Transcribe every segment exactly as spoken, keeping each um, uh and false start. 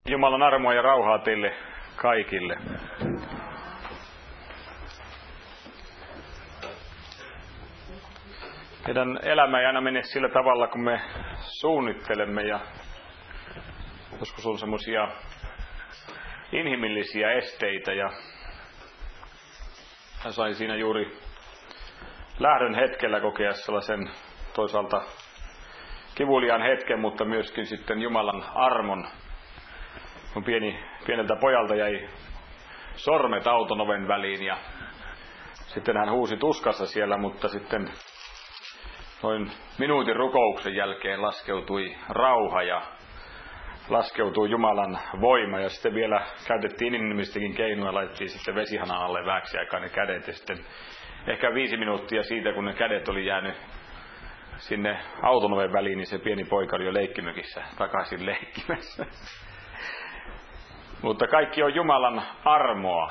Jumalan armoa ja rauhaa teille kaikille. Meidän elämä ei aina mene sillä tavalla, kun me suunnittelemme, ja joskus on semmoisia inhimillisiä esteitä, ja hän sai siinä juuri lähdön hetkellä kokea sellaisen toisaalta kivuliaan hetken, mutta myöskin sitten Jumalan armon. Kun pieni, pieneltä pojalta jäi sormet auton oven väliin, ja sitten hän huusi tuskassa siellä, mutta sitten noin minuutin rukouksen jälkeen laskeutui rauha ja laskeutui Jumalan voima, ja sitten vielä käytettiin inhimillistäkin keinoja, laitettiin sitten vesihanan alle vähäksi aikaa ne kädet, ja sitten ehkä viisi minuuttia siitä, kun ne kädet oli jäänyt sinne auton oven väliin, niin se pieni poika oli jo leikkimökissä takaisin leikkimässä. Mutta kaikki on Jumalan armoa.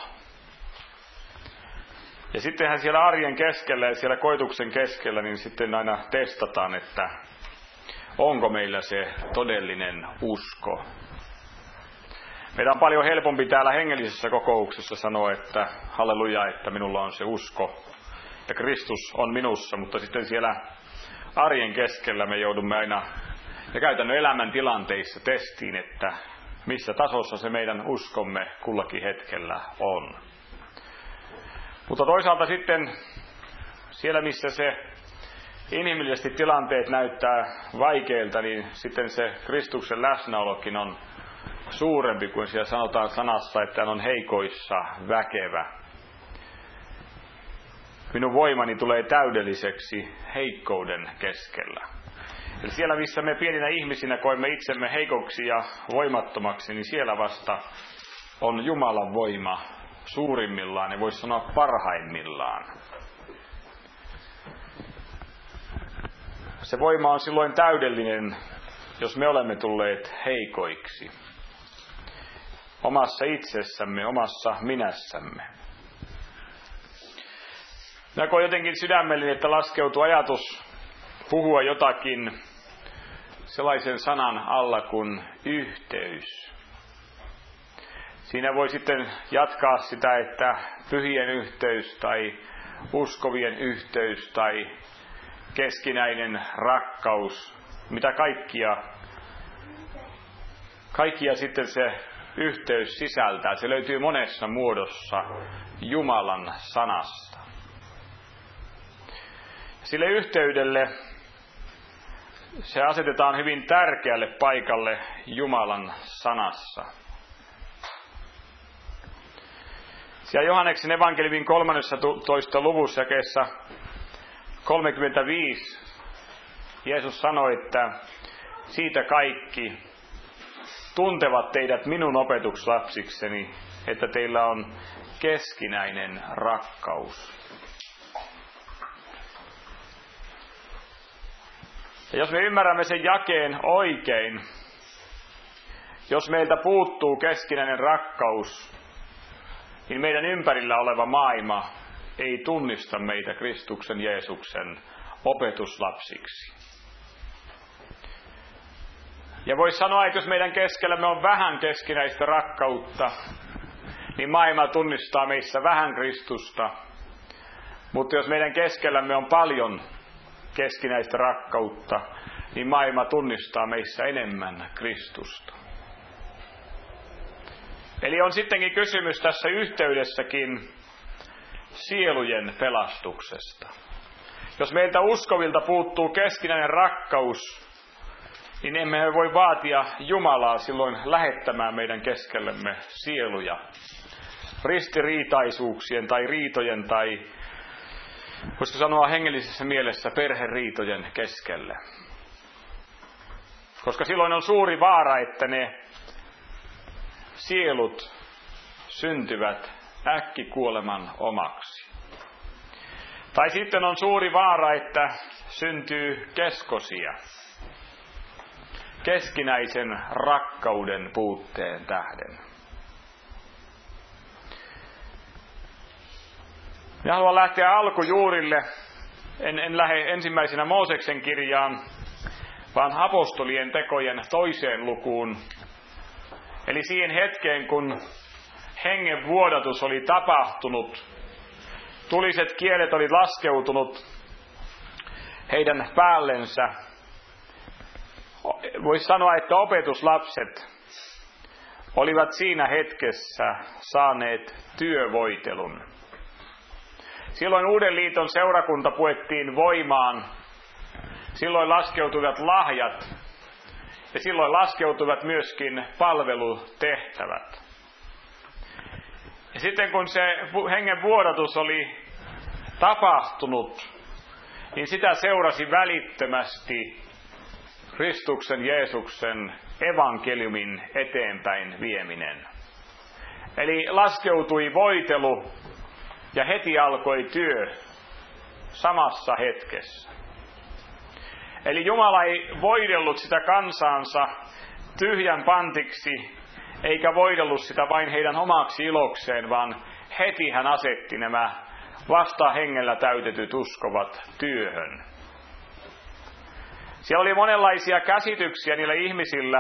Ja sittenhän siellä arjen keskellä ja siellä koituksen keskellä, niin sitten aina testataan, että onko meillä se todellinen usko. Meidän on paljon helpompi täällä hengellisessä kokouksessa sanoa, että halleluja, että minulla on se usko ja Kristus on minussa, mutta sitten siellä arjen keskellä me joudumme aina ja käytännön elämän tilanteissa testiin, että missä tasossa se meidän uskomme kullakin hetkellä on. Mutta toisaalta sitten siellä, missä se inhimillisesti tilanteet näyttää vaikeilta, niin sitten se Kristuksen läsnäolokin on suurempi kuin siellä sanotaan sanassa, että hän on heikoissa väkevä. Minun voimani tulee täydelliseksi heikkouden keskellä. Eli siellä, missä me pieninä ihmisinä koemme itsemme heikoksi ja voimattomaksi, niin siellä vasta on Jumalan voima suurimmillaan ja voisi sanoa parhaimmillaan. Se voima on silloin täydellinen, jos me olemme tulleet heikoiksi. Omassa itsessämme, omassa minässämme. Minä koen jotenkin sydämellinen, että laskeutuu ajatus puhua jotakin sellaisen sanan alla kuin yhteys. Siinä voi sitten jatkaa sitä, että pyhien yhteys tai uskovien yhteys tai keskinäinen rakkaus, mitä kaikkia, kaikkia sitten se yhteys sisältää. Se löytyy monessa muodossa Jumalan sanasta. Sille yhteydelle se asetetaan hyvin tärkeälle paikalle Jumalan sanassa. Siellä Johanneksen evankeliumin kolmannessatoista luvussa jakeessa kolmekymmentäviisi Jeesus sanoi, että siitä kaikki tuntevat teidät minun opetuslapsikseni, että teillä on keskinäinen rakkaus. Ja jos me ymmärrämme sen jakeen oikein, jos meiltä puuttuu keskinäinen rakkaus, niin meidän ympärillä oleva maailma ei tunnista meitä Kristuksen Jeesuksen opetuslapsiksi. Ja voisi sanoa, että jos meidän keskellämme on vähän keskinäistä rakkautta, niin maailma tunnistaa meissä vähän Kristusta. Mutta jos meidän keskellämme on paljon keskinäistä rakkautta, niin maailma tunnistaa meissä enemmän Kristusta. Eli on sittenkin kysymys tässä yhteydessäkin sielujen pelastuksesta. Jos meiltä uskovilta puuttuu keskinäinen rakkaus, niin emme voi vaatia Jumalaa silloin lähettämään meidän keskellemme sieluja ristiriitaisuuksien tai riitojen tai, voisiko sanoa hengellisessä mielessä, perheriitojen keskelle. Koska silloin on suuri vaara, että ne sielut syntyvät äkkikuoleman omaksi. Tai sitten on suuri vaara, että syntyy keskosia keskinäisen rakkauden puutteen tähden. Minä haluan lähteä alkujuurille. En, en lähde ensimmäisenä Mooseksen kirjaan, vaan apostolien tekojen toiseen lukuun. Eli Eli siihen hetkeen, kun hengen vuodatus oli tapahtunut, tuliset kielet oli laskeutunut heidän päällensä. Voisi sanoa, että opetuslapset olivat siinä hetkessä saaneet työvoitelun. Silloin Uuden liiton seurakunta puettiin voimaan. Silloin laskeutuivat lahjat ja silloin laskeutuivat myöskin palvelutehtävät. Ja sitten kun se hengen vuodatus oli tapahtunut, niin sitä seurasi välittömästi Kristuksen Jeesuksen evankeliumin eteenpäin vieminen. Eli laskeutui voitelu ja heti alkoi työ samassa hetkessä. Eli Jumala ei voidellut sitä kansaansa tyhjän pantiksi, eikä voidellut sitä vain heidän omaksi ilokseen, vaan heti hän asetti nämä vasta hengellä täytetyt uskovat työhön. Siellä oli monenlaisia käsityksiä niillä ihmisillä.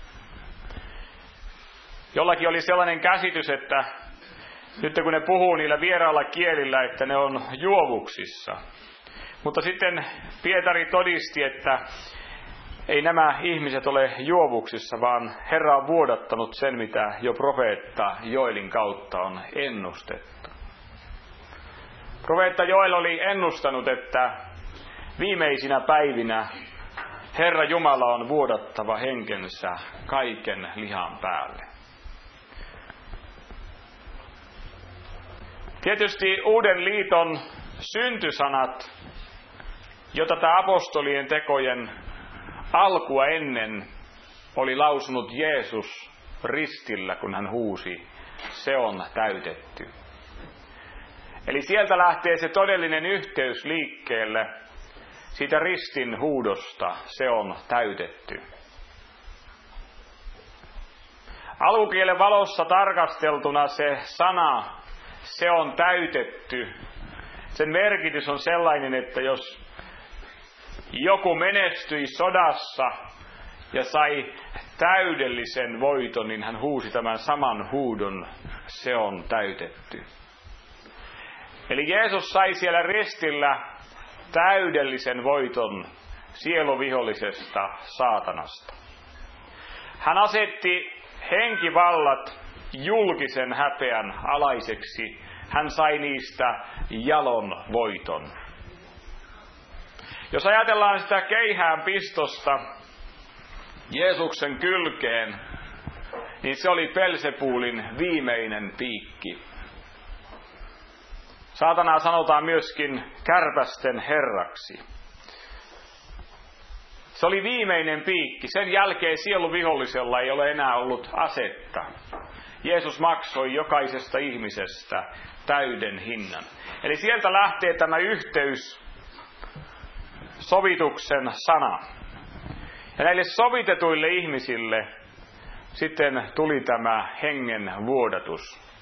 Jollakin oli sellainen käsitys, että nyt kun ne puhuu niillä vierailla kielillä, että ne on juovuksissa. Mutta sitten Pietari todisti, että ei nämä ihmiset ole juovuksissa, vaan Herra on vuodattanut sen, mitä jo profeetta Joelin kautta on ennustettu. Profeetta Joel oli ennustanut, että viimeisinä päivinä Herra Jumala on vuodattava henkensä kaiken lihan päälle. Tietysti Uuden liiton syntysanat, jota tämä apostolien tekojen alkua ennen oli lausunut Jeesus ristillä, kun hän huusi, se on täytetty. Eli sieltä lähtee se todellinen yhteys liikkeelle siitä ristin huudosta, se on täytetty. Alkukielen valossa tarkasteltuna se sana, se on täytetty, sen merkitys on sellainen, että jos joku menestyi sodassa ja sai täydellisen voiton, niin hän huusi tämän saman huudon, se on täytetty. Eli Jeesus sai siellä ristillä täydellisen voiton sieluvihollisesta saatanasta. Hän asetti henkivallat julkisen häpeän alaiseksi. Hän sai niistä jalon voiton. Jos ajatellaan sitä keihään pistosta Jeesuksen kylkeen, niin se oli Belzebulin viimeinen piikki. Saatanaa sanotaan myöskin kärpästen herraksi. Se oli viimeinen piikki. Sen jälkeen sieluvihollisella ei ole enää ollut asetta. Jeesus maksoi jokaisesta ihmisestä täyden hinnan. Eli sieltä lähtee tämä yhteys, sovituksen sana. Ja näille sovitetuille ihmisille sitten tuli tämä hengen vuodatus.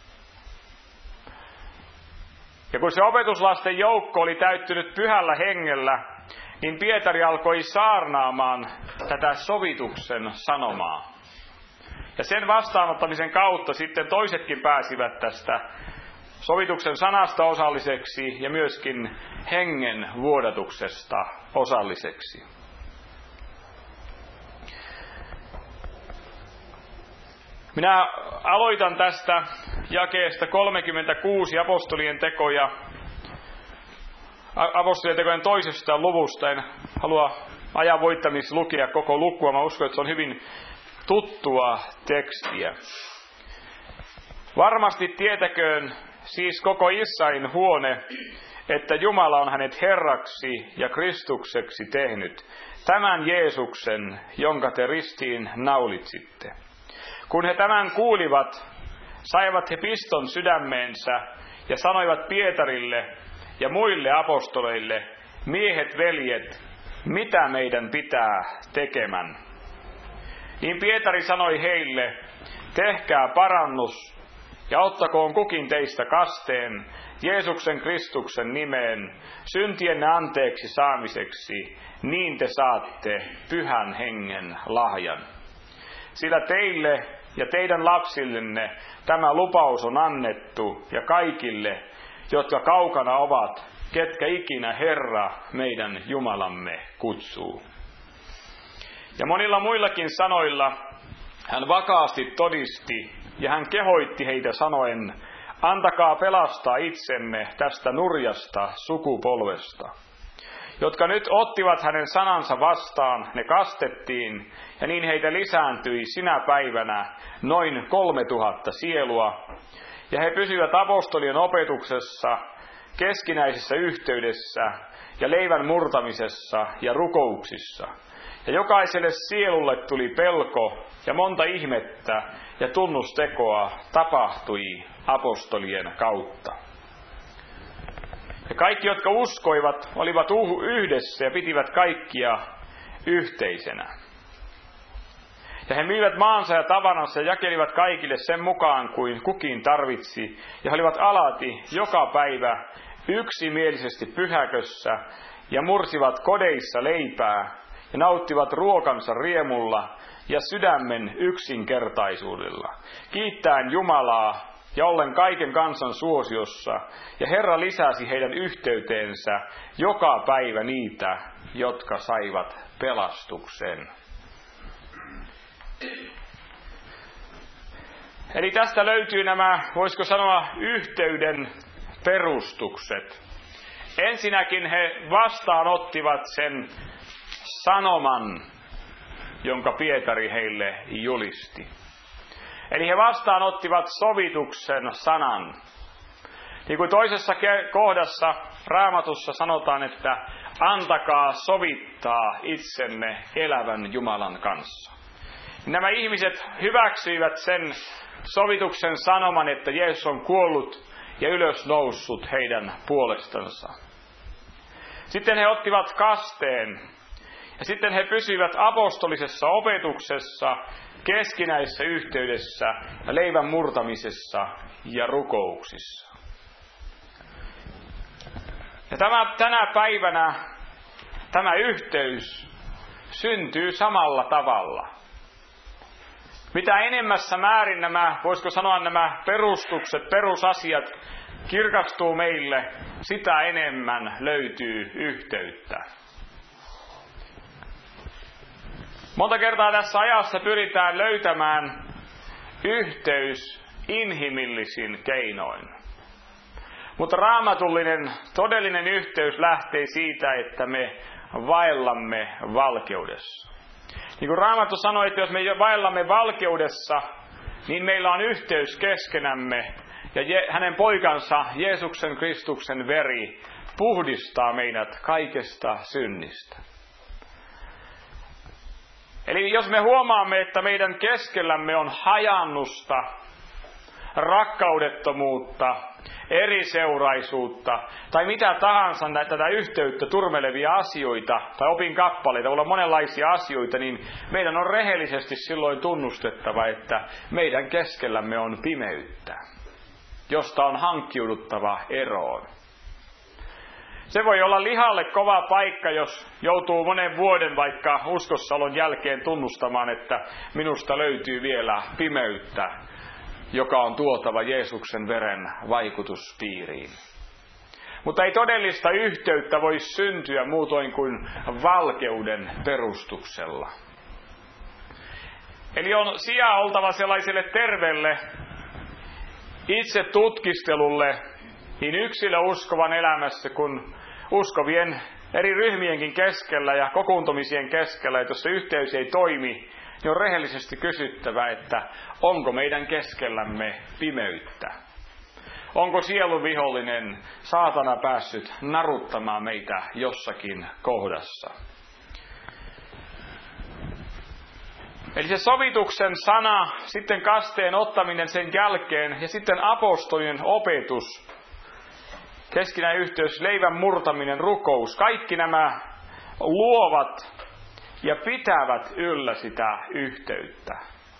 Ja kun se opetuslasten joukko oli täyttynyt pyhällä hengellä, niin Pietari alkoi saarnaamaan tätä sovituksen sanomaa. Ja sen vastaanottamisen kautta sitten toisetkin pääsivät tästä sovituksen sanasta osalliseksi ja myöskin hengen vuodatuksesta osalliseksi. Minä aloitan tästä jakeesta kolmekymmentäkuusi apostolien tekoja, apostolien tekojen toisesta luvusta. En halua ajan voittamista lukea koko lukua. Mä uskon, että se on hyvin tuttua tekstiä. Varmasti tietäköön siis koko Israelin huone, että Jumala on hänet Herraksi ja Kristukseksi tehnyt, tämän Jeesuksen, jonka te ristiin naulitsitte. Kun he tämän kuulivat, saivat he piston sydämeensä ja sanoivat Pietarille ja muille apostoleille, miehet, veljet, mitä meidän pitää tekemän? Niin Pietari sanoi heille, tehkää parannus ja ottakoon kukin teistä kasteen Jeesuksen Kristuksen nimeen syntienne anteeksi saamiseksi, niin te saatte pyhän hengen lahjan. Sillä teille ja teidän lapsillenne tämä lupaus on annettu ja kaikille, jotka kaukana ovat, ketkä ikinä Herra meidän Jumalamme kutsuu. Ja monilla muillakin sanoilla hän vakaasti todisti ja hän kehoitti heitä sanoen, antakaa pelastaa itsenne tästä nurjasta sukupolvesta. Jotka nyt ottivat hänen sanansa vastaan, ne kastettiin, ja niin heitä lisääntyi sinä päivänä noin kolme tuhatta sielua, ja he pysyivät apostolien opetuksessa, keskinäisessä yhteydessä ja leivän murtamisessa ja rukouksissa. Ja jokaiselle sielulle tuli pelko, ja monta ihmettä ja tunnustekoa tapahtui apostolien kautta. Ja kaikki, jotka uskoivat, olivat yhdessä ja pitivät kaikkia yhteisenä. Ja he myivät maansa ja tavanansa ja jakelivat kaikille sen mukaan kuin kukin tarvitsi. Ja he olivat alati joka päivä yksimielisesti pyhäkössä ja mursivat kodeissa leipää ja nauttivat ruokansa riemulla ja sydämen yksinkertaisuudella, kiittäen Jumalaa ja ollen kaiken kansan suosiossa, ja Herra lisäsi heidän yhteyteensä joka päivä niitä, jotka saivat pelastuksen. Eli tästä löytyy nämä, voisiko sanoa, yhteyden perustukset. Ensinnäkin he vastaanottivat sen sanoman, jonka Pietari heille julisti. Eli he vastaanottivat sovituksen sanan. Niin kuin toisessa kohdassa Raamatussa sanotaan, että antakaa sovittaa itsenne elävän Jumalan kanssa. Nämä ihmiset hyväksyivät sen sovituksen sanoman, että Jeesus on kuollut ja ylösnoussut heidän puolestansa. Sitten he ottivat kasteen ja sitten he pysyivät apostolisessa opetuksessa, keskinäisessä yhteydessä ja leivän murtamisessa ja rukouksissa. Ja tämä, tänä päivänä tämä yhteys syntyy samalla tavalla. Mitä enemmässä määrin nämä, voisiko sanoa nämä perustukset, perusasiat kirkastuu meille, sitä enemmän löytyy yhteyttä. Monta kertaa tässä ajassa pyritään löytämään yhteys inhimillisin keinoin. Mutta raamatullinen, todellinen yhteys lähtee siitä, että me vaellamme valkeudessa. Niin kuin Raamattu sanoi, että jos me vaellamme valkeudessa, niin meillä on yhteys keskenämme ja Je- hänen poikansa Jeesuksen Kristuksen veri puhdistaa meidät kaikesta synnistä. Eli jos me huomaamme, että meidän keskellämme on hajannusta, rakkaudettomuutta, eriseuraisuutta tai mitä tahansa tätä yhteyttä turmelevia asioita tai opinkappaleita, olla monenlaisia asioita, niin meidän on rehellisesti silloin tunnustettava, että meidän keskellämme on pimeyttä, josta on hankkiuduttava eroon. Se voi olla lihalle kova paikka, jos joutuu monen vuoden vaikka uskossaolon jälkeen tunnustamaan, että minusta löytyy vielä pimeyttä, joka on tuotava Jeesuksen veren vaikutuspiiriin. Mutta ei todellista yhteyttä voi syntyä muutoin kuin valkeuden perustuksella. Eli on sijaa oltava sellaiselle terveelle itse tutkistelulle niin yksilöuskovan elämässä kuin uskovien eri ryhmienkin keskellä ja kokoontumisien keskellä, että jos se yhteys ei toimi, niin on rehellisesti kysyttävä, että onko meidän keskellämme pimeyttä? Onko sielun vihollinen, saatana, päässyt naruttamaan meitä jossakin kohdassa? Eli se sovituksen sana, sitten kasteen ottaminen sen jälkeen ja sitten apostolien opetus, keskinäinen yhteys, leivän murtaminen, rukous, kaikki nämä luovat ja pitävät yllä sitä yhteyttä.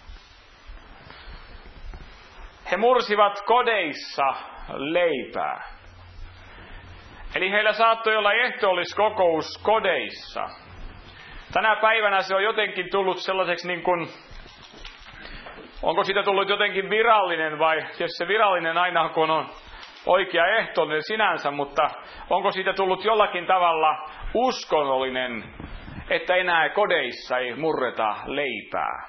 He mursivat kodeissa leipää. Eli heillä saattoi olla ehtoolliskokous kodeissa. Tänä päivänä se on jotenkin tullut sellaiseksi niin kuin Onko siitä tullut jotenkin virallinen vai, jos se virallinen aina kun on oikea ehtoollinen sinänsä, mutta onko siitä tullut jollakin tavalla uskonnollinen, että enää kodeissa ei murreta leipää?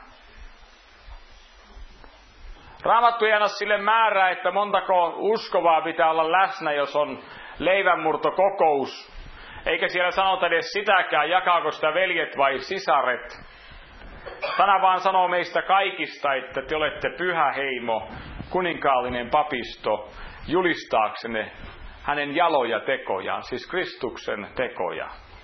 Raamattu ei anna sille määrää, että montako uskovaa pitää olla läsnä, jos on leivänmurtokokous. Eikä siellä sanota edes sitäkään, jakaako sitä veljet vai sisaret. Sana vaan sanoo meistä kaikista, että te olette pyhä heimo, kuninkaallinen papisto, julistaaksenne hänen jaloja tekojaan, siis Kristuksen tekoja.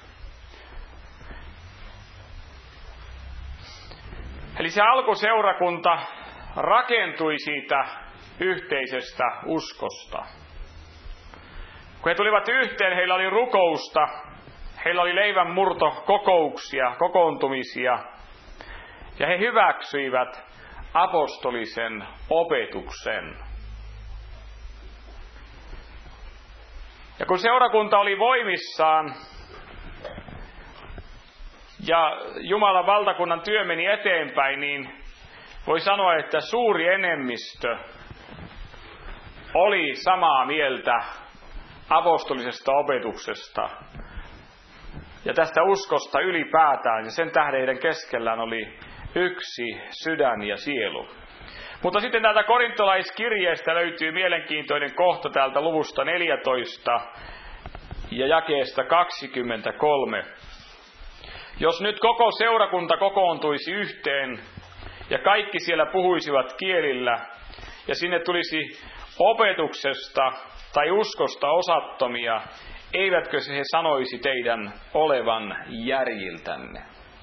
Eli se alkuseurakunta rakentui siitä yhteisestä uskosta. Kun he tulivat yhteen, heillä oli rukousta, heillä oli leivänmurtokokouksia, kokoontumisia, ja he hyväksyivät apostolisen opetuksen. Ja kun seurakunta oli voimissaan ja Jumalan valtakunnan työ meni eteenpäin, niin voi sanoa, että suuri enemmistö oli samaa mieltä apostolisesta opetuksesta ja tästä uskosta ylipäätään, ja sen tähden heidän keskellään oli yksi sydän ja sielu. Mutta sitten täältä korintolaiskirjeestä löytyy mielenkiintoinen kohta täältä luvusta neljätoista ja jakeesta kaksikymmentäkolme. Jos nyt koko seurakunta kokoontuisi yhteen ja kaikki siellä puhuisivat kielillä ja sinne tulisi opetuksesta tai uskosta osattomia, eivätkö he sanoisi teidän olevan järjiltänne?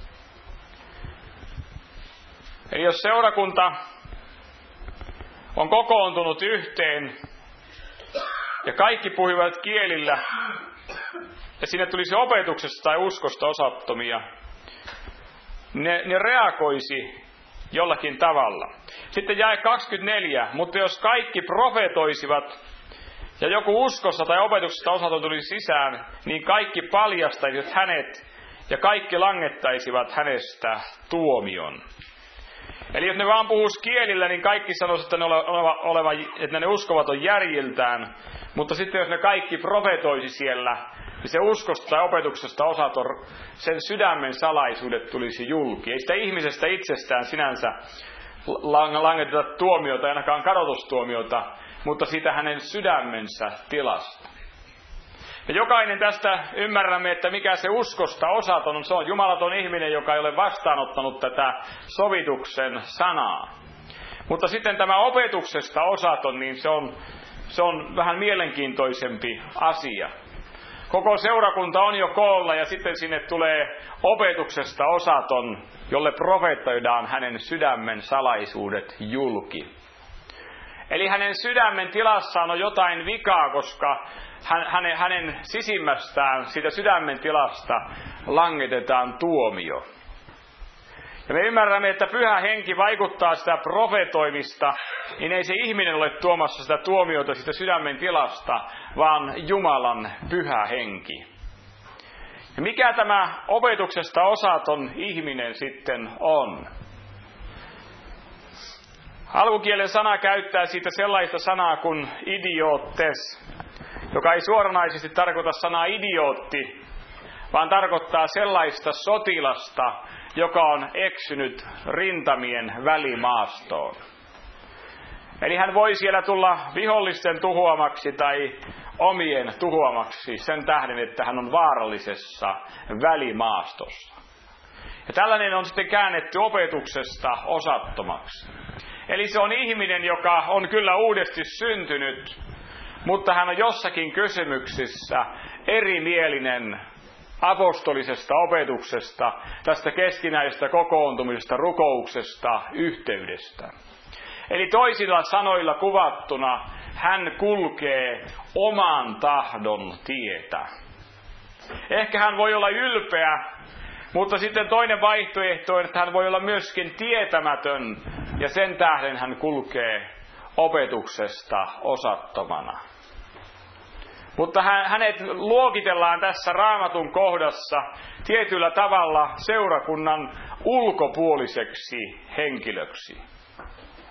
Eli jos seurakunta on kokoontunut yhteen ja kaikki puhuvat kielillä ja sinne tulisi opetuksesta tai uskosta osattomia, ne, ne reagoisi jollakin tavalla. Sitten jae kaksikymmentäneljä, mutta jos kaikki profetoisivat ja joku uskossa tai opetuksesta osaton tulisi sisään, niin kaikki paljastaisivat hänet ja kaikki langettaisivat hänestä tuomion. Eli jos ne vaan puhuis kielillä, niin kaikki sanoisivat, että ne, oleva, oleva, että ne uskovat on järjiltään. Mutta sitten jos ne kaikki profetoisi siellä, niin se uskosta tai opetuksesta osaton, sen sydämen salaisuudet tulisi julki. Ei sitä ihmisestä itsestään sinänsä langeteta tuomiota, ainakaan kadotustuomiota, mutta siitä hänen sydämensä tilasta. Ja jokainen tästä ymmärrämme, että mikä se uskosta osaton on. Se on jumalaton ihminen, joka ei ole vastaanottanut tätä sovituksen sanaa. Mutta sitten tämä opetuksesta osaton, niin se on, se on vähän mielenkiintoisempi asia. Koko seurakunta on jo koolla ja sitten sinne tulee opetuksesta osaton, jolle profeetoidaan hänen sydämen salaisuudet julki. Eli hänen sydämen tilassaan on jotain vikaa, koska hänen, hänen sisimmästään, siitä sydämen tilasta, langetetaan tuomio. Ja me ymmärrämme, että pyhä henki vaikuttaa sitä profetoimista, niin ei se ihminen ole tuomassa sitä tuomiota siitä sydämen tilasta, vaan Jumalan pyhä henki. Ja mikä tämä opetuksesta osaton ihminen sitten on? Alkukielen sana käyttää siitä sellaista sanaa kuin idiotes, joka ei suoranaisesti tarkoita sanaa idiootti, vaan tarkoittaa sellaista sotilasta, joka on eksynyt rintamien välimaastoon. Eli hän voi siellä tulla vihollisten tuhoamaksi tai omien tuhoamaksi sen tähden, että hän on vaarallisessa välimaastossa. Ja tällainen on sitten käännetty opetuksesta osattomaksi. Eli se on ihminen, joka on kyllä uudesti syntynyt, mutta hän on jossakin kysymyksissä erimielinen apostolisesta opetuksesta, tästä keskinäisestä kokoontumisesta, rukouksesta, yhteydestä. Eli toisilla sanoilla kuvattuna hän kulkee oman tahdon tietä. Ehkä hän voi olla ylpeä, mutta sitten toinen vaihtoehto on, että hän voi olla myöskin tietämätön ja sen tähden hän kulkee opetuksesta osattomana. Mutta hänet luokitellaan tässä Raamatun kohdassa tietyllä tavalla seurakunnan ulkopuoliseksi henkilöksi.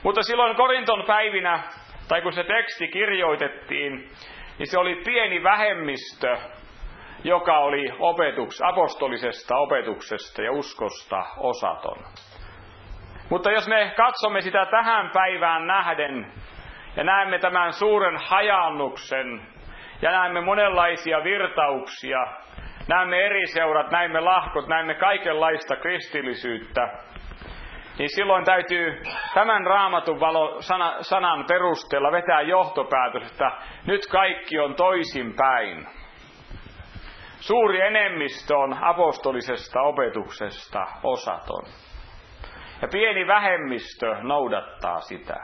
Mutta silloin Korinton päivinä, tai kun se teksti kirjoitettiin, niin se oli pieni vähemmistö, joka oli opetuks, apostolisesta opetuksesta ja uskosta osaton. Mutta jos me katsomme sitä tähän päivään nähden ja näemme tämän suuren hajaannuksen ja näemme monenlaisia virtauksia, näemme eri seurat, näemme lahkot, näemme kaikenlaista kristillisyyttä, niin silloin täytyy tämän Raamatun valo, sana, sanan perusteella vetää johtopäätös, että nyt kaikki on toisinpäin. Suuri enemmistö on apostolisesta opetuksesta osaton. Ja pieni vähemmistö noudattaa sitä.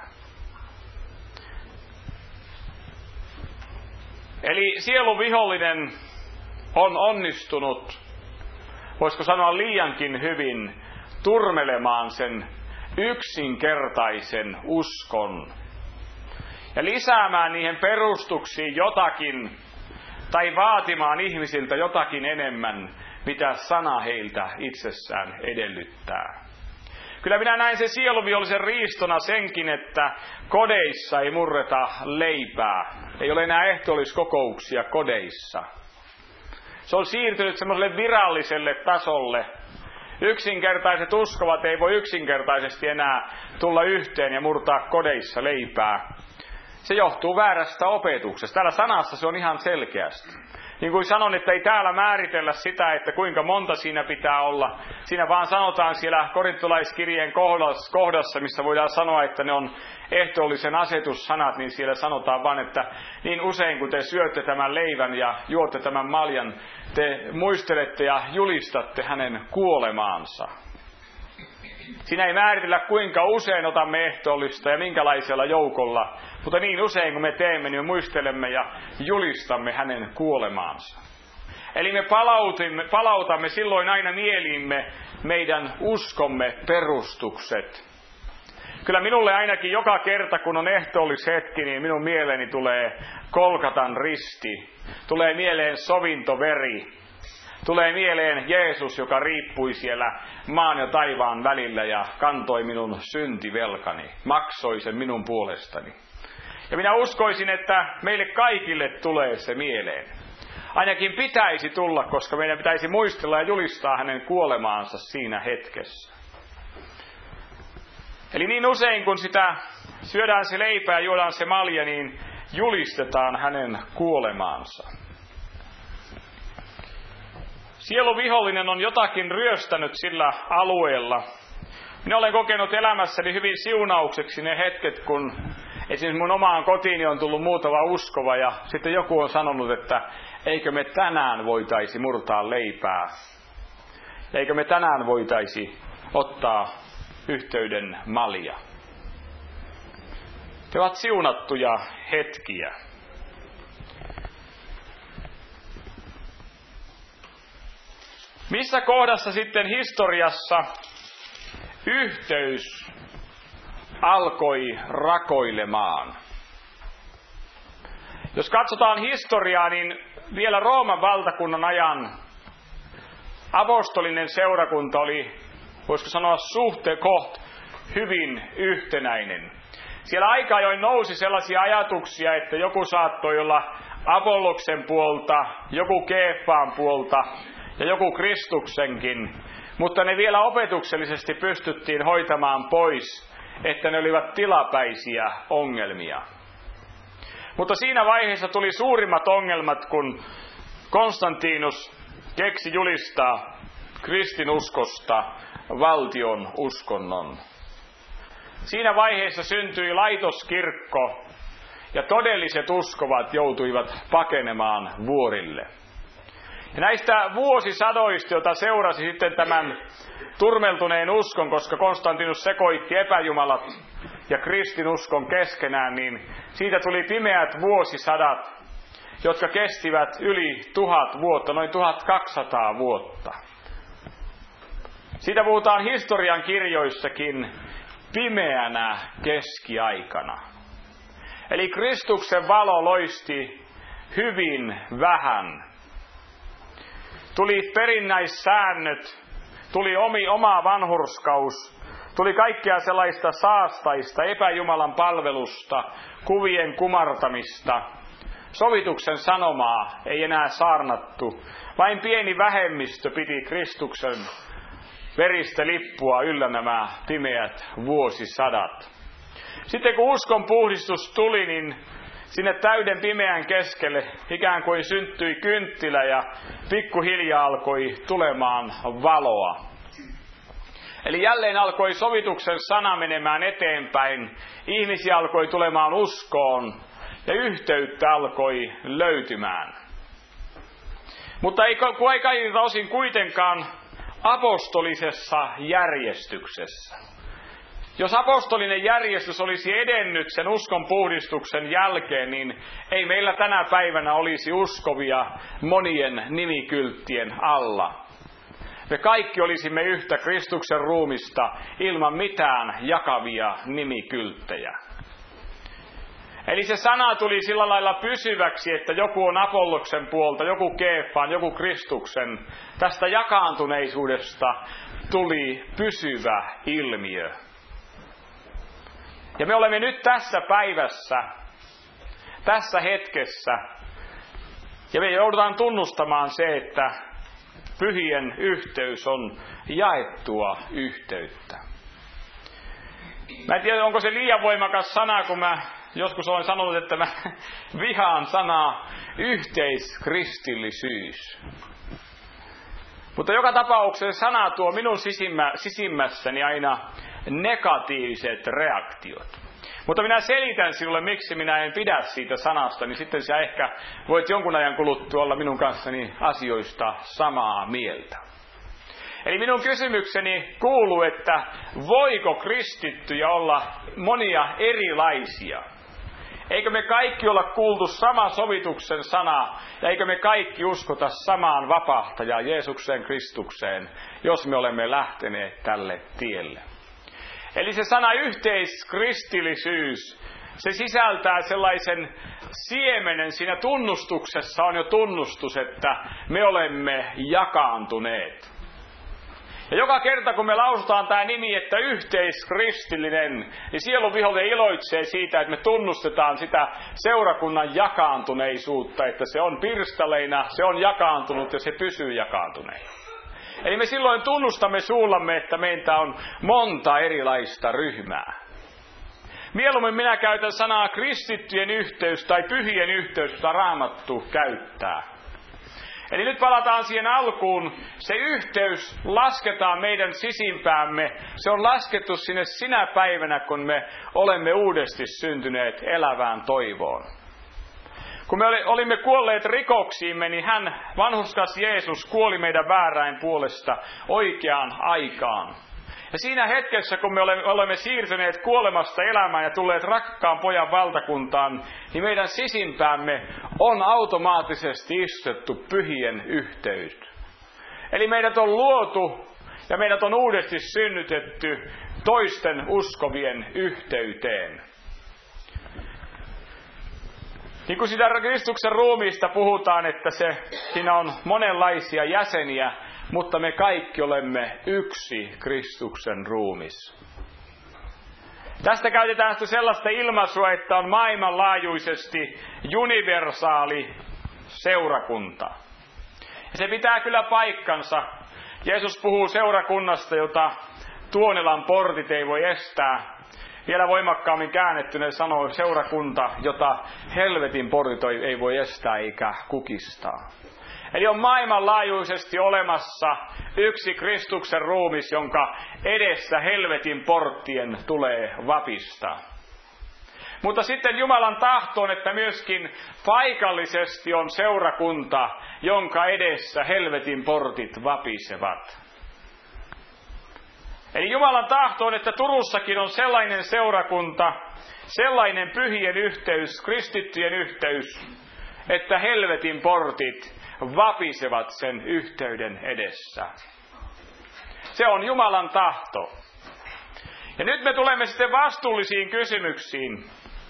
Eli sielun vihollinen on onnistunut, voisiko sanoa liiankin hyvin, turmelemaan sen yksinkertaisen uskon. Ja lisäämään niihin perustuksiin jotakin, tai vaatimaan ihmisiltä jotakin enemmän, mitä sana heiltä itsessään edellyttää. Kyllä minä näen sen sieluvihollisen riistona senkin, että kodeissa ei murreta leipää. Ei ole enää ehtoolliskokouksia kodeissa. Se on siirtynyt semmoiselle viralliselle tasolle. Yksinkertaiset uskovat ei voi yksinkertaisesti enää tulla yhteen ja murtaa kodeissa leipää. Se johtuu väärästä opetuksesta. Täällä sanassa se on ihan selkeästi. Niin kuin sanon, että ei täällä määritellä sitä, että kuinka monta siinä pitää olla. Siinä vaan sanotaan siellä korintolaiskirjeen kohdassa, missä voidaan sanoa, että ne on ehtoollisen asetussanat, niin siellä sanotaan vaan, että niin usein kun te syötte tämän leivän ja juotte tämän maljan, te muistelette ja julistatte hänen kuolemaansa. Siinä ei määritellä, kuinka usein otamme ehtoollista ja minkälaisella joukolla, mutta niin usein kun me teemme, niin me muistelemme ja julistamme hänen kuolemaansa. Eli me palautamme silloin aina mieliimme meidän uskomme perustukset. Kyllä minulle ainakin joka kerta, kun on ehtoollishetki, niin minun mieleeni tulee Kolkatan risti, tulee mieleen sovintoveri. Tulee mieleen Jeesus, joka riippui siellä maan ja taivaan välillä ja kantoi minun syntivelkani, maksoi sen minun puolestani. Ja minä uskoisin, että meille kaikille tulee se mieleen. Ainakin pitäisi tulla, koska meidän pitäisi muistella ja julistaa hänen kuolemaansa siinä hetkessä. Eli niin usein, kun sitä syödään se leipä ja juodaan se malja, niin julistetaan hänen kuolemaansa. Sieluvihollinen on jotakin ryöstänyt sillä alueella. Minä olen kokenut elämässäni hyvin siunaukseksi ne hetket, kun esimerkiksi mun omaan kotiini on tullut muutama uskova ja sitten joku on sanonut, että eikö me tänään voitaisi murtaa leipää. Eikö me tänään voitaisi ottaa yhteyden malja. Ne ovat siunattuja hetkiä. Missä kohdassa sitten historiassa yhteys alkoi rakoilemaan? Jos katsotaan historiaa, niin vielä Rooman valtakunnan ajan apostolinen seurakunta oli, voisiko sanoa, suhtekoht hyvin yhtenäinen. Siellä aika ajoin nousi sellaisia ajatuksia, että joku saattoi olla Apolloksen puolta, joku Keefaan puolta ja joku Kristuksenkin, mutta ne vielä opetuksellisesti pystyttiin hoitamaan pois, että ne olivat tilapäisiä ongelmia. Mutta siinä vaiheessa tuli suurimmat ongelmat, kun Konstantinus keksi julistaa kristinuskosta valtion uskonnon. Siinä vaiheessa syntyi laitoskirkko ja todelliset uskovat joutuivat pakenemaan vuorille. Ja näistä vuosisadoista, joita seurasi sitten tämän turmeltuneen uskon, koska Konstantinus sekoitti epäjumalat ja kristinuskon keskenään, niin siitä tuli pimeät vuosisadat, jotka kestivät yli tuhat vuotta, noin tuhatkaksisataa vuotta. Siitä puhutaan historian kirjoissakin pimeänä keskiaikana. Eli Kristuksen valo loisti hyvin vähän. Tuli perinnäissäännöt, tuli omi, oma vanhurskaus, Tuli kaikkea sellaista saastaista, epäjumalan palvelusta, kuvien kumartamista. Sovituksen sanomaa ei enää saarnattu. Vain pieni vähemmistö piti Kristuksen veristä lippua yllä nämä pimeät vuosisadat. Sitten kun uskon puhdistus tuli, niin sinne täyden pimeän keskelle ikään kuin syntyi kynttilä ja pikkuhiljaa alkoi tulemaan valoa. Eli jälleen alkoi sovituksen sana menemään eteenpäin, ihmisiä alkoi tulemaan uskoon ja yhteyttä alkoi löytymään. Mutta ei, ei kaikilta osin kuitenkaan apostolisessa järjestyksessä. Jos apostolinen järjestys olisi edennyt sen uskon puhdistuksen jälkeen, niin ei meillä tänä päivänä olisi uskovia monien nimikylttien alla. Me kaikki olisimme yhtä Kristuksen ruumista ilman mitään jakavia nimikylttejä. Eli se sana tuli sillä lailla pysyväksi, että joku on Apolloksen puolta, joku Keefan, joku Kristuksen. Tästä jakaantuneisuudesta tuli pysyvä ilmiö. Ja me olemme nyt tässä päivässä, tässä hetkessä, ja me joudutaan tunnustamaan se, että pyhien yhteys on jaettua yhteyttä. Mä en tiedä, onko se liian voimakas sana, kun mä joskus olen sanonut, että mä vihaan sanaa yhteiskristillisyys. Mutta joka tapauksessa sana tuo minun sisimmä, sisimmässäni aina negatiiviset reaktiot. Mutta minä selitän sinulle, miksi minä en pidä siitä sanasta, niin sitten sä ehkä voit jonkun ajan kuluttua olla minun kanssani asioista samaa mieltä. Eli minun kysymykseni kuuluu, että voiko kristittyjä olla monia erilaisia? Eikö me kaikki olla kuultu sama sovituksen sana, ja eikö me kaikki uskota samaan vapahtajaan Jeesukseen Kristukseen, jos me olemme lähteneet tälle tielle? Eli se sana yhteiskristillisyys, se sisältää sellaisen siemenen, siinä tunnustuksessa on jo tunnustus, että me olemme jakaantuneet. Ja joka kerta kun me lausutaan tämä nimi, että yhteiskristillinen, niin sielun vihollinen iloitsee siitä, että me tunnustetaan sitä seurakunnan jakaantuneisuutta, että se on pirstaleina, se on jakaantunut ja se pysyy jakaantuneena. Eli me silloin tunnustamme suullamme, että meitä on monta erilaista ryhmää. Mieluummin minä käytän sanaa kristittyjen yhteys tai pyhien yhteys, jota Raamattu käyttää. Eli nyt palataan siihen alkuun. Se yhteys lasketaan meidän sisimpäämme. Se on laskettu sinne sinä päivänä, kun me olemme uudesti syntyneet elävään toivoon. Kun me olimme kuolleet rikoksiimme, niin hän, vanhurskas Jeesus, kuoli meidän vääräin puolesta oikeaan aikaan. Ja siinä hetkessä, kun me olemme siirtyneet kuolemasta elämään ja tulleet rakkaan pojan valtakuntaan, niin meidän sisimpäämme on automaattisesti istettu pyhien yhteys. Eli meidät on luotu ja meidät on uudesti synnytetty toisten uskovien yhteyteen. Niin kuin sitä Kristuksen ruumiista puhutaan, että se, siinä on monenlaisia jäseniä, mutta me kaikki olemme yksi Kristuksen ruumis. Tästä käytetään sitä sellaista ilmaisua, että on maailmanlaajuisesti universaali seurakunta. Ja se pitää kyllä paikkansa. Jeesus puhuu seurakunnasta, jota Tuonelan portit ei voi estää. Vielä voimakkaammin käännettyneen sanoo seurakunta, jota helvetin portit ei voi estää eikä kukistaa. Eli on maailmanlaajuisesti olemassa yksi Kristuksen ruumis, jonka edessä helvetin porttien tulee vapistaa. Mutta sitten Jumalan tahto on, että myöskin paikallisesti on seurakunta, jonka edessä helvetin portit vapisevat. Eli Jumalan tahto on, että Turussakin on sellainen seurakunta, sellainen pyhien yhteys, kristittyjen yhteys, että helvetin portit vapisevat sen yhteyden edessä. Se on Jumalan tahto. Ja nyt me tulemme sitten vastuullisiin kysymyksiin.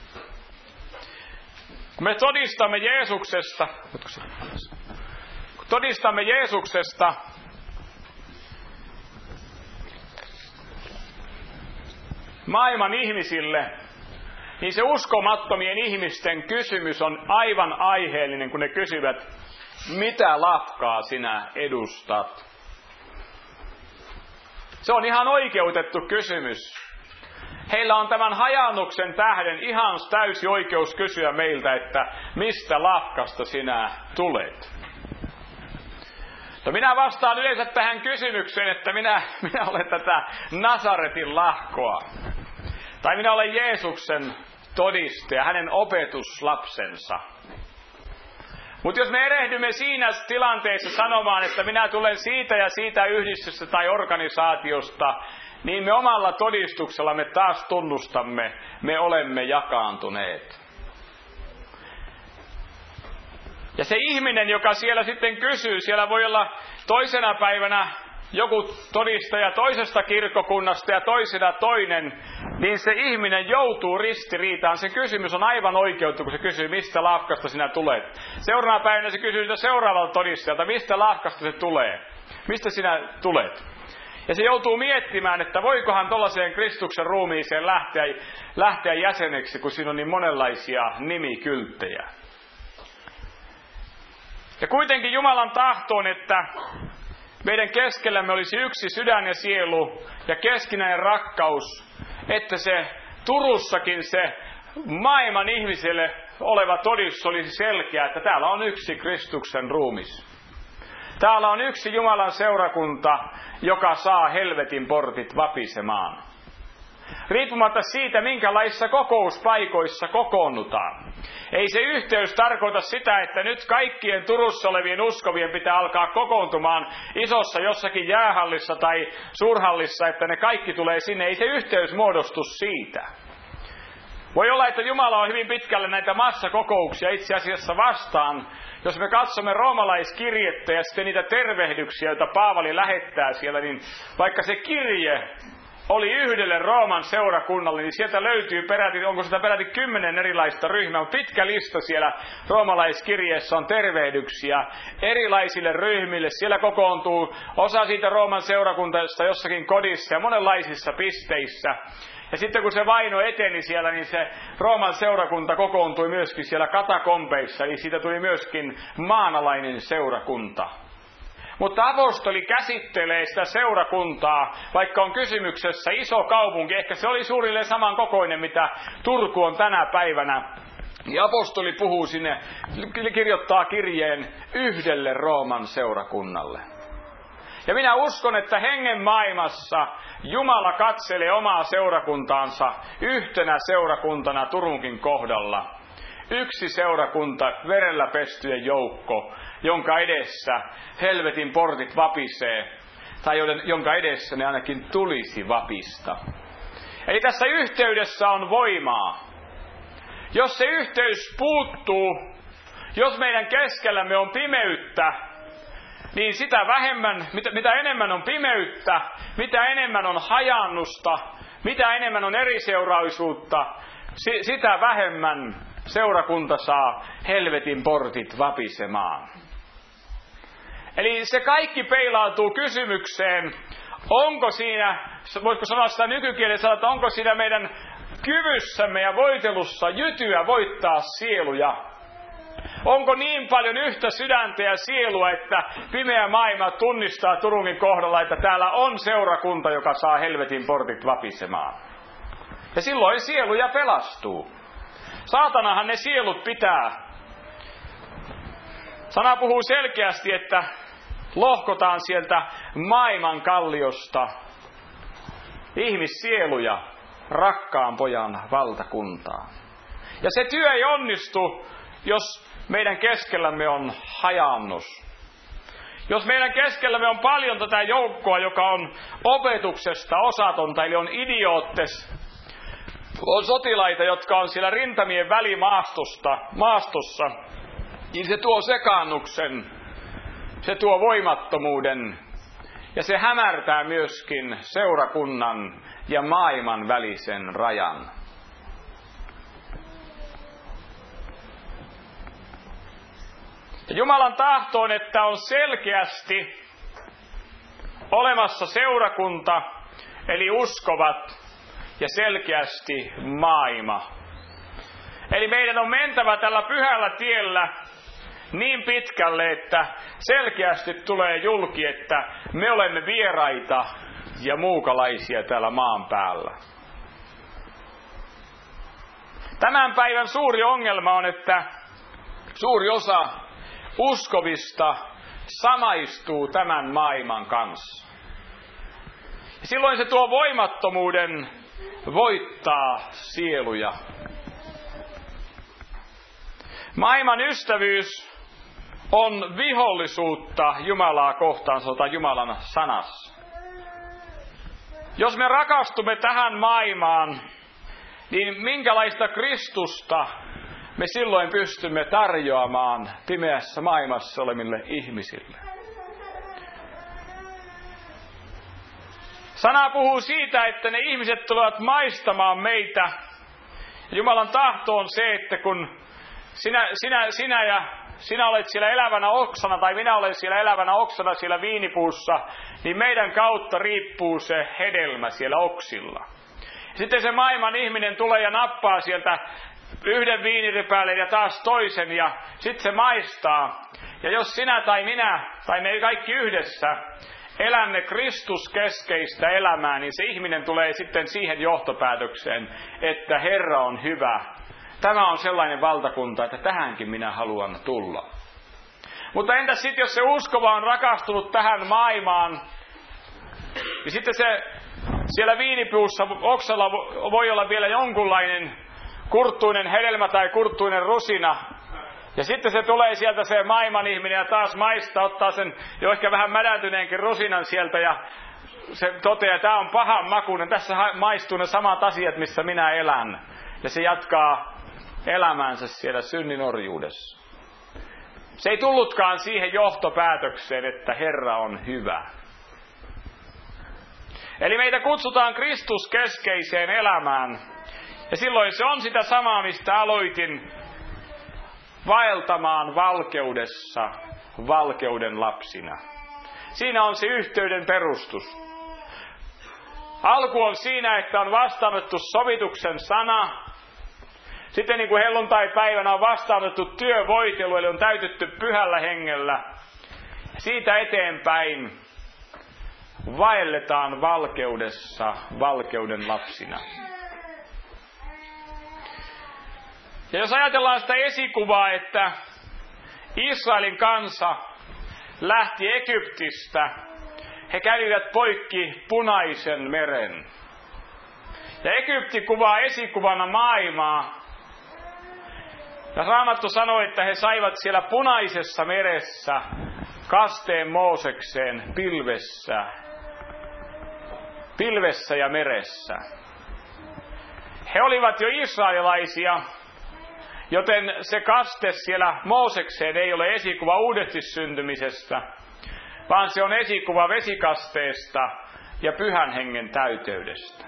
Kun me todistamme Jeesuksesta, kun todistamme Jeesuksesta, maailman ihmisille, niin se uskomattomien ihmisten kysymys on aivan aiheellinen, kun ne kysyvät, mitä lafkaa sinä edustat? Se on ihan oikeutettu kysymys. Heillä on tämän hajaannuksen tähden ihan täysi oikeus kysyä meiltä, että mistä lafkasta sinä tulet? No minä vastaan yleensä tähän kysymykseen, että minä, minä olen tätä Nasaretin lahkoa. Tai minä olen Jeesuksen todistaja, hänen opetuslapsensa. Mutta jos me erehdymme siinä tilanteessa sanomaan, että minä tulen siitä ja siitä yhdistyksestä tai organisaatiosta, niin me omalla todistuksella me taas tunnustamme, me olemme jakaantuneet. Ja se ihminen, joka siellä sitten kysyy, siellä voi olla toisena päivänä joku todistaja toisesta kirkkokunnasta ja toisena toinen, niin se ihminen joutuu ristiriitaan. Se kysymys on aivan oikeutettu, kun se kysyy, mistä lafkasta sinä tulet. Seuraavana päivänä se kysyy sitä seuraavalta todistajalta, mistä lafkasta se tulee. Mistä sinä tulet? Ja se joutuu miettimään, että voikohan tuollaiseen Kristuksen ruumiiseen lähteä, lähteä jäseneksi, kun siinä on niin monenlaisia nimikylttejä. Ja kuitenkin Jumalan tahto on, että meidän keskellämme olisi yksi sydän ja sielu ja keskinäinen rakkaus, että se Turussakin se maailman ihmiselle oleva todistus olisi selkeä, että täällä on yksi Kristuksen ruumis. Täällä on yksi Jumalan seurakunta, joka saa helvetin portit vapisemaan. Riippumatta siitä, minkälaisissa kokouspaikoissa kokoonnutaan. Ei se yhteys tarkoita sitä, että nyt kaikkien Turussa olevien uskovien pitää alkaa kokoontumaan isossa jossakin jäähallissa tai suurhallissa, että ne kaikki tulee sinne. Ei se yhteys muodostu siitä. Voi olla, että Jumala on hyvin pitkälle näitä massakokouksia itse asiassa vastaan. Jos me katsomme roomalaiskirjettä ja sitten niitä tervehdyksiä, joita Paavali lähettää siellä, niin vaikka se kirje oli yhdelle Rooman seurakunnalle, niin sieltä löytyy peräti, onko sitä peräti kymmenen erilaista ryhmää. Pitkä lista siellä roomalaiskirjeessä on tervehdyksiä erilaisille ryhmille. Siellä kokoontuu osa siitä Rooman seurakuntasta jossakin kodissa ja monenlaisissa pisteissä. Ja sitten kun se vaino eteni siellä, niin se Rooman seurakunta kokoontui myöskin siellä katakompeissa, eli siitä tuli myöskin maanalainen seurakunta. Mutta apostoli käsittelee sitä seurakuntaa, vaikka on kysymyksessä iso kaupunki, ehkä se oli suurille samankokoinen, mitä Turku on tänä päivänä. Ja apostoli puhuu sinne, kirjoittaa kirjeen yhdelle Rooman seurakunnalle. Ja minä uskon, että hengen maailmassa Jumala katselee omaa seurakuntaansa yhtenä seurakuntana Turunkin kohdalla. Yksi seurakunta, verellä pestyjen joukko, jonka edessä helvetin portit vapisee, tai jonka edessä ne ainakin tulisi vapista. Eli tässä yhteydessä on voimaa. Jos se yhteys puuttuu, jos meidän keskellämme on pimeyttä, niin sitä vähemmän, mitä, mitä enemmän on pimeyttä, mitä enemmän on hajannusta, mitä enemmän on eriseuraisuutta, si, sitä vähemmän seurakunta saa helvetin portit vapisemaan. Eli se kaikki peilautuu kysymykseen, onko siinä, voisiko sanoa sitä nykykielellä, että onko siinä meidän kyvyssämme ja voitelussa jytyä voittaa sieluja. Onko niin paljon yhtä sydäntä ja sielua, että pimeä maailma tunnistaa Turunkin kohdalla, että täällä on seurakunta, joka saa helvetin portit vapisemaan. Ja silloin sieluja pelastuu. Saatanahan ne sielut pitää. Sana puhuu selkeästi, että lohkotaan sieltä maailman kalliosta ihmissieluja rakkaan pojan valtakuntaan. Ja se työ ei onnistu, jos meidän keskellämme on hajaannus. Jos meidän keskellämme on paljon tätä joukkoa, joka on opetuksesta osatonta, eli on idioottes, on sotilaita, jotka on siellä rintamien välimaastossa, maastossa, niin se tuo sekaannuksen, se tuo voimattomuuden ja se hämärtää myöskin seurakunnan ja maailman välisen rajan. Ja Jumalan tahto on, että on selkeästi olemassa seurakunta, eli uskovat, ja selkeästi maailma. Eli meidän on mentävä tällä pyhällä tiellä niin pitkälle, että selkeästi tulee julki, että me olemme vieraita ja muukalaisia täällä maan päällä. Tämän päivän suuri ongelma on, että suuri osa uskovista samaistuu tämän maailman kanssa. Ja silloin se tuo voimattomuuden voittaa sieluja. Maailman ystävyys on vihollisuutta Jumalaa kohtaan, sanotaan Jumalan sanassa. Jos me rakastumme tähän maailmaan, niin minkälaista Kristusta me silloin pystymme tarjoamaan pimeässä maailmassa oleville ihmisille? Sana puhuu siitä, että ne ihmiset tulevat maistamaan meitä. Jumalan tahto on se, että kun sinä, sinä, sinä ja sinä olet siellä elävänä oksana, tai minä olen siellä elävänä oksana siellä viinipuussa, niin meidän kautta riippuu se hedelmä siellä oksilla. Sitten se maailman ihminen tulee ja nappaa sieltä yhden viiniripäälle ja taas toisen, ja sitten se maistaa. Ja jos sinä tai minä, tai me kaikki yhdessä, elämme Kristuskeskeistä elämää, niin se ihminen tulee sitten siihen johtopäätökseen, että Herra on hyvä. Tämä on sellainen valtakunta, että tähänkin minä haluan tulla. Mutta entäs sitten, jos se uskova on rakastunut tähän maailmaan, niin sitten se siellä viinipuussa oksalla voi olla vielä jonkunlainen kurttuinen hedelmä tai kurttuinen rusina. Ja sitten se tulee sieltä se maailman ihminen ja taas maistaa, ottaa sen jo ehkä vähän mädäntyneenkin rusinan sieltä ja se toteaa, että tämä on pahan makuinen. Tässä maistuu ne samat asiat, missä minä elän. Ja se jatkaa elämäänsä siellä synnin orjuudessa. Se ei tullutkaan siihen johtopäätökseen, että Herra on hyvä. Eli meitä kutsutaan Kristuskeskeiseen elämään. Ja silloin se on sitä samaa, mistä aloitin, vaeltamaan valkeudessa valkeuden lapsina. Siinä on se yhteyden perustus. Alku on siinä, että on vastaanotettu sovituksen sana. Sitten niin kuin helluntai-päivänä on vastaanotettu työvoitelu, eli on täytetty pyhällä hengellä. Siitä eteenpäin vaelletaan valkeudessa valkeuden lapsina. Ja jos ajatellaan sitä esikuvaa, että Israelin kansa lähti Egyptistä, he kävivät poikki Punaisen meren. Ja Egypti kuvaa esikuvana maailmaa. Ja Raamattu sanoi, että he saivat siellä Punaisessa meressä kasteen Moosekseen pilvessä. Pilvessä ja meressä. He olivat jo israelilaisia, joten se kaste siellä Moosekseen ei ole esikuva uudesti syntymisestä, vaan se on esikuva vesikasteesta ja pyhän hengen täyteydestä.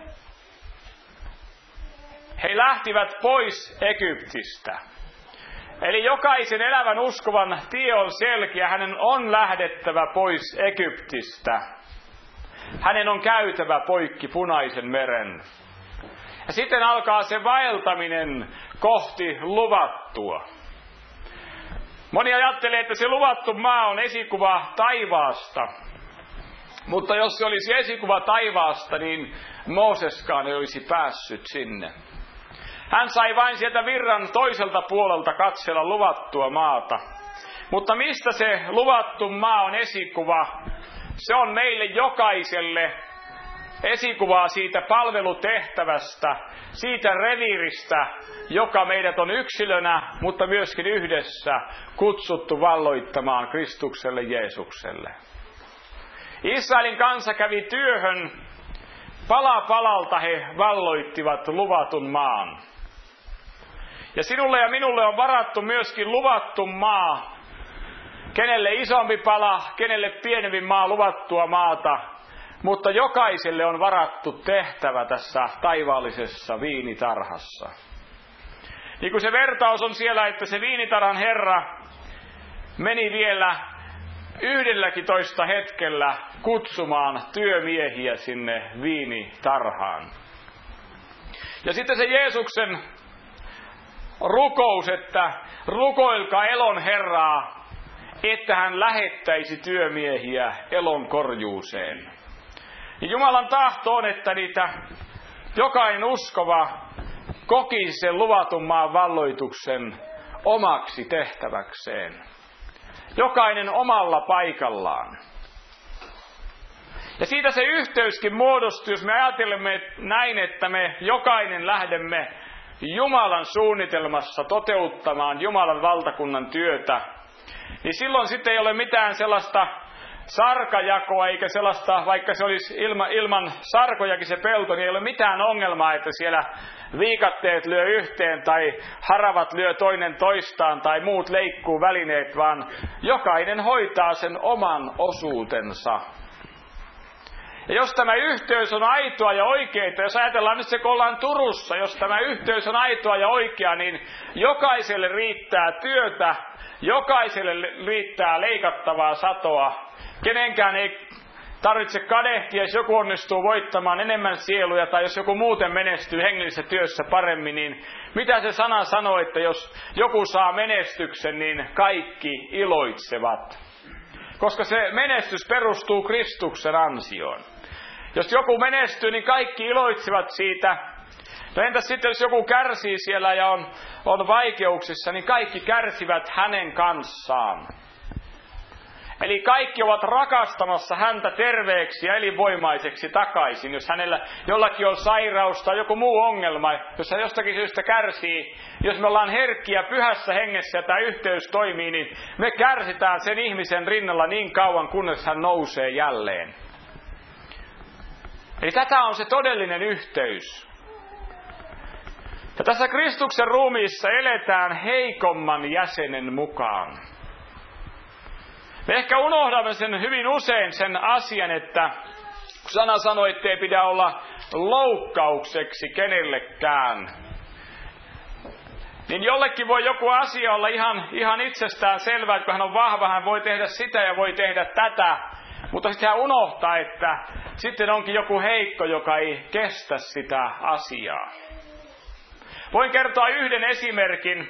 He lähtivät pois Egyptistä. Eli jokaisen elävän uskovan tie on selkeä. Hänen on lähdettävä pois Egyptistä. Hänen on käytävä poikki Punaisen meren. Ja sitten alkaa se vaeltaminen kohti luvattua. Moni ajattelee, että se luvattu maa on esikuva taivaasta. Mutta jos se olisi esikuva taivaasta, niin Mooseskaan ei olisi päässyt sinne. Hän sai vain sieltä virran toiselta puolelta katsella luvattua maata. Mutta mistä se luvattu maa on esikuva? Se on meille jokaiselle esikuvaa siitä palvelutehtävästä, siitä reviiristä, joka meidät on yksilönä, mutta myöskin yhdessä kutsuttu valloittamaan Kristukselle Jeesukselle. Israelin kansa kävi työhön, pala palalta he valloittivat luvatun maan. Ja sinulle ja minulle on varattu myöskin luvattu maa. Kenelle isompi pala, kenelle pienempi maa, luvattua maata. Mutta jokaiselle on varattu tehtävä tässä taivaallisessa viinitarhassa. Niin kuin se vertaus on siellä, että se viinitarhan herra meni vielä yhdelläkin toista hetkellä kutsumaan työmiehiä sinne viinitarhaan. Ja sitten se Jeesuksen rukous, että rukoilkaa elon Herraa, että hän lähettäisi työmiehiä elon korjuuseen. Ja Jumalan tahto on, että niitä jokainen uskova kokisi sen luvatun maan valloituksen omaksi tehtäväkseen. Jokainen omalla paikallaan. Ja siitä se yhteyskin muodostuu, jos me ajattelemme näin, että me jokainen lähdemme Jumalan suunnitelmassa toteuttamaan Jumalan valtakunnan työtä, niin silloin sitten ei ole mitään sellaista sarkajakoa, eikä sellaista, vaikka se olisi ilma, ilman sarkojakin se pelto, niin ei ole mitään ongelmaa, että siellä viikatteet lyö yhteen tai haravat lyö toinen toistaan tai muut leikkuu välineet, vaan jokainen hoitaa sen oman osuutensa. Ja jos tämä yhteys on aitoa ja oikeaa, jos ajatellaan nyt se, kun ollaan Turussa, jos tämä yhteys on aitoa ja oikea, niin jokaiselle riittää työtä, jokaiselle riittää leikattavaa satoa. Kenenkään ei tarvitse kadehtia, jos joku onnistuu voittamaan enemmän sieluja tai jos joku muuten menestyy hengellisessä työssä paremmin, niin mitä se sana sanoo, että jos joku saa menestyksen, niin kaikki iloitsevat. Koska se menestys perustuu Kristuksen ansioon. Jos joku menestyy, niin kaikki iloitsevat siitä. No entäs sitten, jos joku kärsii siellä ja on, on vaikeuksissa, niin kaikki kärsivät hänen kanssaan. Eli kaikki ovat rakastamassa häntä terveeksi ja elinvoimaiseksi takaisin. Jos hänellä jollakin on sairaus tai joku muu ongelma, jos hän jostakin syystä kärsii, jos me ollaan herkkiä pyhässä hengessä ja tämä yhteys toimii, niin me kärsitään sen ihmisen rinnalla niin kauan, kunnes hän nousee jälleen. Eli tätä on se todellinen yhteys. Ja tässä Kristuksen ruumiissa eletään heikomman jäsenen mukaan. Me ehkä unohdamme sen hyvin usein sen asian, että kun sana sanoo, ettei pidä olla loukkaukseksi kenellekään, niin jollekin voi joku asia olla ihan, ihan itsestään selvää, että kun hän on vahva, hän voi tehdä sitä ja voi tehdä tätä, mutta sitten hän unohtaa, että sitten onkin joku heikko, joka ei kestä sitä asiaa. Voin kertoa yhden esimerkin.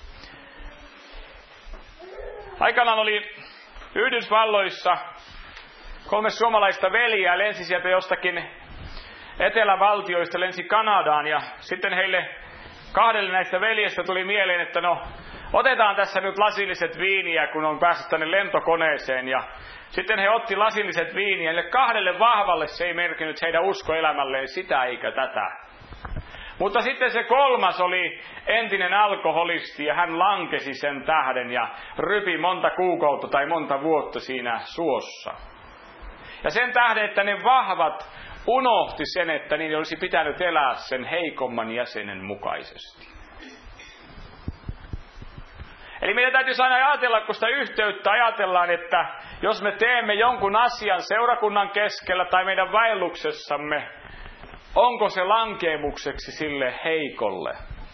Aikanaan oli Yhdysvalloissa kolme suomalaista veljeä lensi sieltä jostakin etelävaltioista, lensi Kanadaan, ja sitten heille kahdelle näistä veljestä tuli mieleen, että no otetaan tässä nyt lasilliset viiniä, kun on päässyt tänne lentokoneeseen, ja sitten he otti lasilliset viiniä, ja kahdelle vahvalle se ei merkinnyt heidän uskoelämälleen sitä eikä tätä. Mutta sitten se kolmas oli entinen alkoholisti ja hän lankesi sen tähden ja rypi monta kuukautta tai monta vuotta siinä suossa. Ja sen tähden, että ne vahvat unohti sen, että niin olisi pitänyt elää sen heikomman jäsenen mukaisesti. Eli meidän täytyisi aina ajatella, kun sitä yhteyttä ajatellaan, että jos me teemme jonkun asian seurakunnan keskellä tai meidän vaelluksessamme, onko se lankeemukseksi sille heikolle?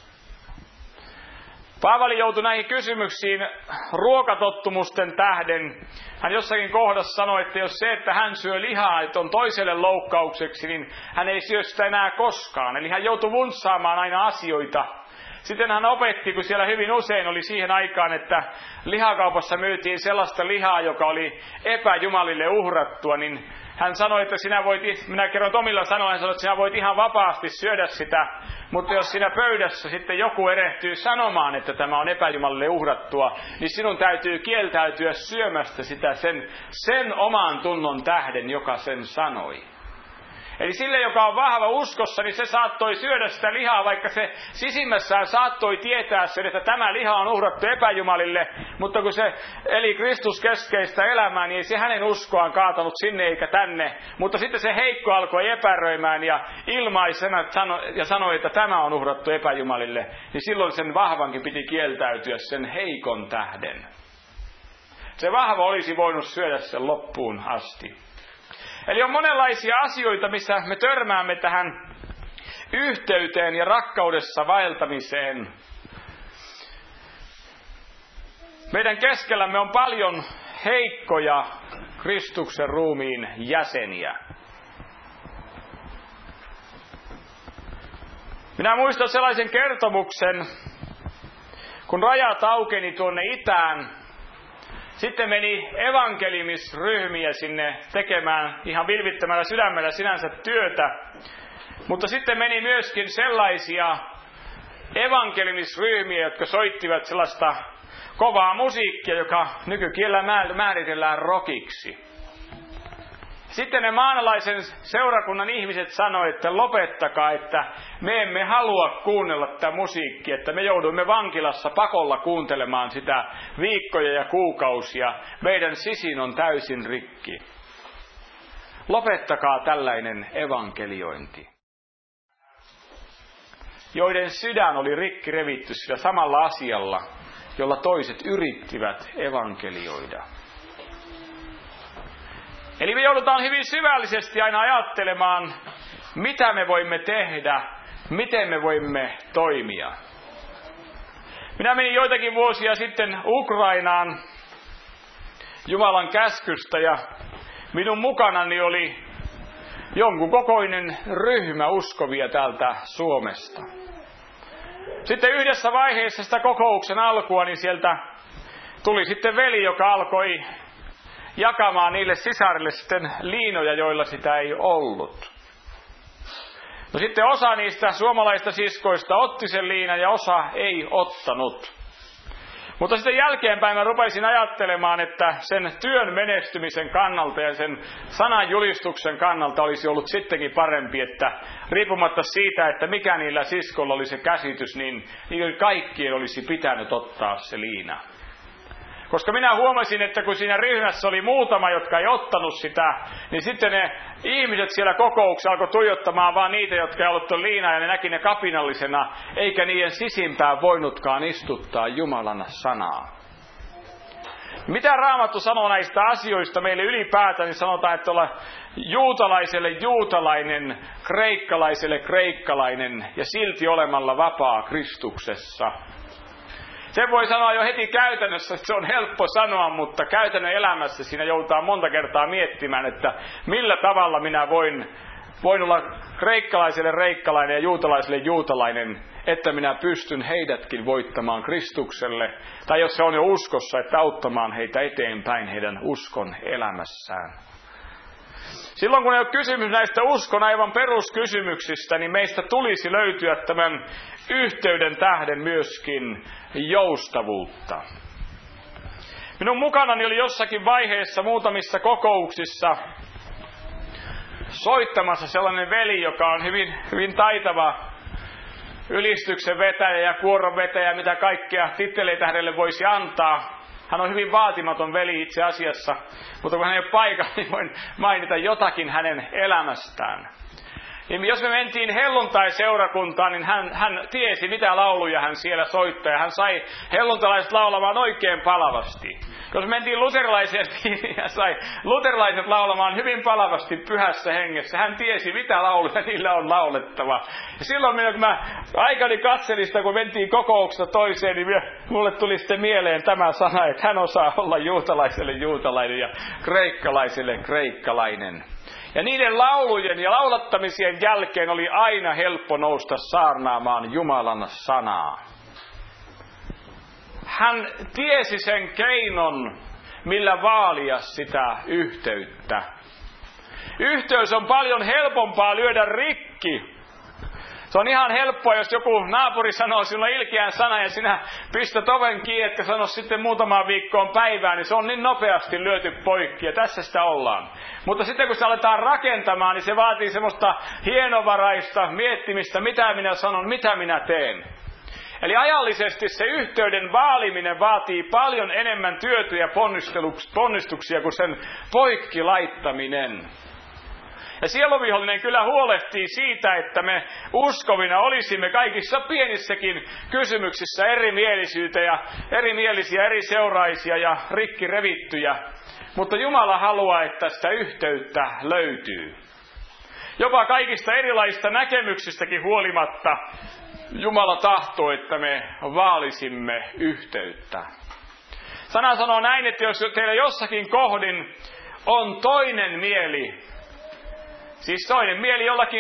Paavali joutui näihin kysymyksiin ruokatottumusten tähden. Hän jossakin kohdassa sanoi, että jos se, että hän syö lihaa, että on toiselle loukkaukseksi, niin hän ei syö sitä enää koskaan. Eli hän joutui vuntsaamaan aina asioita. Sitten hän opetti, kun siellä hyvin usein oli siihen aikaan, että lihakaupassa myytiin sellaista lihaa, joka oli epäjumalille uhrattua, niin hän sanoi, että sinä voit, minä kerron omilla sanoilla, hän sanoi, että sinä voit ihan vapaasti syödä sitä, mutta jos siinä pöydässä sitten joku erehtyy sanomaan, että tämä on epäjumalille uhrattua, niin sinun täytyy kieltäytyä syömästä sitä sen, sen oman tunnon tähden, joka sen sanoi. Eli sille, joka on vahva uskossa, niin se saattoi syödä sitä lihaa, vaikka se sisimmässään saattoi tietää sen, että tämä liha on uhrattu epäjumalille, mutta kun se eli Kristuskeskeistä elämää, niin ei se hänen uskoaan kaatanut sinne eikä tänne. Mutta sitten se heikko alkoi epäröimään ja ilmaisena ja sanoi, että tämä on uhrattu epäjumalille, niin silloin sen vahvankin piti kieltäytyä sen heikon tähden. Se vahva olisi voinut syödä sen loppuun asti. Eli on monenlaisia asioita, missä me törmäämme tähän yhteyteen ja rakkaudessa vaeltamiseen. Meidän keskellämme on paljon heikkoja Kristuksen ruumiin jäseniä. Minä muistan sellaisen kertomuksen, kun rajat aukeni tuonne itään, sitten meni evankelimisryhmiä sinne tekemään ihan vilvittömällä sydämellä sinänsä työtä, mutta sitten meni myöskin sellaisia evankelimisryhmiä, jotka soittivat sellaista kovaa musiikkia, joka nykykielellä määritellään rockiksi. Sitten ne maanalaisen seurakunnan ihmiset sanoivat, että lopettakaa, että me emme halua kuunnella tätä musiikkia, että me joudumme vankilassa pakolla kuuntelemaan sitä viikkoja ja kuukausia. Meidän sisin on täysin rikki. Lopettakaa tällainen evankeliointi. Joiden sydän oli rikki revitty sillä samalla asialla, jolla toiset yrittivät evankelioida. Eli me joudutaan hyvin syvällisesti aina ajattelemaan, mitä me voimme tehdä, miten me voimme toimia. Minä menin joitakin vuosia sitten Ukrainaan Jumalan käskystä ja minun mukanani oli jonkun kokoinen ryhmä uskovia täältä Suomesta. Sitten yhdessä vaiheessa sitä kokouksen alkua, niin sieltä tuli sitten veli, joka alkoi jakamaan niille sisarille sitten liinoja, joilla sitä ei ollut. No sitten osa niistä suomalaista siskoista otti sen liinan ja osa ei ottanut. Mutta sitten jälkeenpäin mä rupesin ajattelemaan, että sen työn menestymisen kannalta ja sen sananjulistuksen kannalta olisi ollut sittenkin parempi, että riippumatta siitä, että mikä niillä siskoilla oli se käsitys, niin niiden kaikkien olisi pitänyt ottaa se liina. Koska minä huomasin, että kun siinä ryhmässä oli muutama, jotka ei ottanut sitä, niin sitten ne ihmiset siellä kokouksessa alkoi tuijottamaan vaan niitä, jotka ei ollut liinaa, ja ne näki ne kapinallisena, eikä niiden sisimpään voinutkaan istuttaa Jumalan sanaa. Mitä Raamattu sanoo näistä asioista meille ylipäätään, niin sanotaan, että olla juutalaiselle juutalainen, kreikkalaiselle kreikkalainen ja silti olemalla vapaa Kristuksessa. Se voi sanoa jo heti käytännössä, että se on helppo sanoa, mutta käytännön elämässä siinä joudutaan monta kertaa miettimään, että millä tavalla minä voin, voin olla kreikkalaiselle kreikkalainen ja juutalaiselle juutalainen, että minä pystyn heidätkin voittamaan Kristukselle, tai jos se on jo uskossa, että auttamaan heitä eteenpäin heidän uskon elämässään. Silloin kun ei ole kysymys näistä uskon aivan peruskysymyksistä, niin meistä tulisi löytyä tämän yhteyden tähden myöskin joustavuutta. Minun mukanani oli jossakin vaiheessa muutamissa kokouksissa soittamassa sellainen veli, joka on hyvin, hyvin taitava ylistyksen vetäjä ja kuoron vetäjä, mitä kaikkea titteleitä hänelle voisi antaa. Hän on hyvin vaatimaton veli itse asiassa, mutta kun hän ei ole paikalla, niin voin mainita jotakin hänen elämästään. Niin jos me mentiin helluntai-seurakuntaan, niin hän, hän tiesi, mitä lauluja hän siellä soittaa, ja hän sai helluntalaiset laulamaan oikein palavasti. Jos me mentiin luterilaiseen, niin hän sai luterilaiset laulamaan hyvin palavasti pyhässä hengessä. Hän tiesi, mitä lauluja niillä on laulettava. Ja silloin minä, kun mä aikani katselin sitä, kun mentiin kokouksesta toiseen, niin mulle tuli sitten mieleen tämä sana, että hän osaa olla juutalaiselle juutalainen ja kreikkalaiselle kreikkalainen. Ja niiden laulujen ja laulattamisien jälkeen oli aina helppo nousta saarnaamaan Jumalan sanaa. Hän tiesi sen keinon, millä vaalia sitä yhteyttä. Yhteys on paljon helpompaa lyödä rikki. Se on ihan helppoa, jos joku naapuri sanoo sinulle ilkeän sanan ja sinä pistät oven kiinni, että sano sitten muutamaan viikkoon päivään, niin se on niin nopeasti lyöty poikki ja tässä sitä ollaan. Mutta sitten kun se aletaan rakentamaan, niin se vaatii semmoista hienovaraista miettimistä, mitä minä sanon, mitä minä teen. Eli ajallisesti se yhteyden vaaliminen vaatii paljon enemmän työtä ja ponnistuksia kuin sen poikki laittaminen. Ja sieluvihollinen kyllä huolehtii siitä, että me uskovina olisimme kaikissa pienissäkin kysymyksissä erimielisyyttä ja erimielisiä, eri seuraisia ja rikki revittyjä. Mutta Jumala haluaa, että sitä yhteyttä löytyy. Jopa kaikista erilaisista näkemyksistäkin huolimatta Jumala tahtoo, että me vaalisimme yhteyttä. Sana sanoo näin, että jos teillä jossakin kohdin on toinen mieli, siis toinen mieli jollakin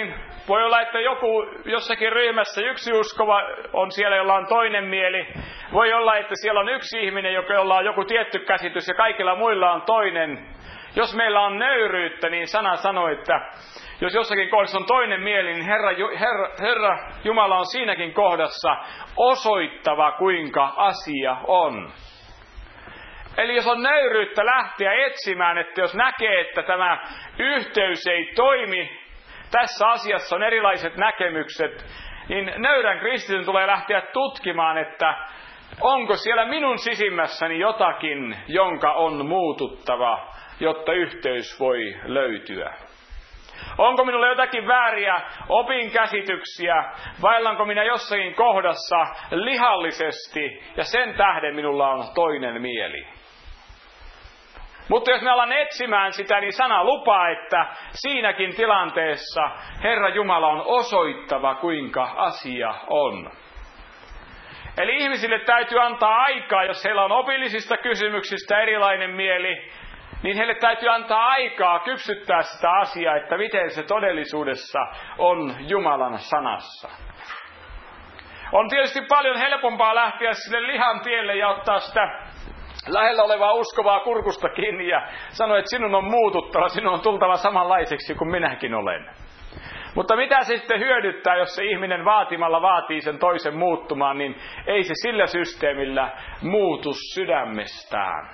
Voi olla, että joku jossakin ryhmässä yksi uskova on siellä, jolla on toinen mieli. Voi olla, että siellä on yksi ihminen, jolla on joku tietty käsitys ja kaikilla muilla on toinen. Jos meillä on nöyryyttä, niin sana sanoo, että jos jossakin kohdassa on toinen mieli, niin Herra, Herra, Herra Jumala on siinäkin kohdassa osoittava, kuinka asia on. Eli jos on nöyryyttä lähteä etsimään, että jos näkee, että tämä yhteys ei toimi, tässä asiassa on erilaiset näkemykset, niin nöyrän kristityn tulee lähteä tutkimaan, että onko siellä minun sisimmässäni jotakin, jonka on muututtava, jotta yhteys voi löytyä. Onko minulla jotakin vääriä opinkäsityksiä, vaillanko minä jossakin kohdassa lihallisesti ja sen tähden minulla on toinen mieli. Mutta jos me alan etsimään sitä, niin sana lupaa, että siinäkin tilanteessa Herra Jumala on osoittava, kuinka asia on. Eli ihmisille täytyy antaa aikaa, jos heillä on opillisista kysymyksistä erilainen mieli, niin heille täytyy antaa aikaa kypsyttää sitä asiaa, että miten se todellisuudessa on Jumalan sanassa. On tietysti paljon helpompaa lähteä sille lihan tielle ja ottaa sitä lähellä olevaa uskovaa kurkusta kiinni ja sanoa, että sinun on muututtava, sinun on tultava samanlaiseksi kuin minäkin olen. Mutta mitä se sitten hyödyttää, jos se ihminen vaatimalla vaatii sen toisen muuttumaan, niin ei se sillä systeemillä muutu sydämestään.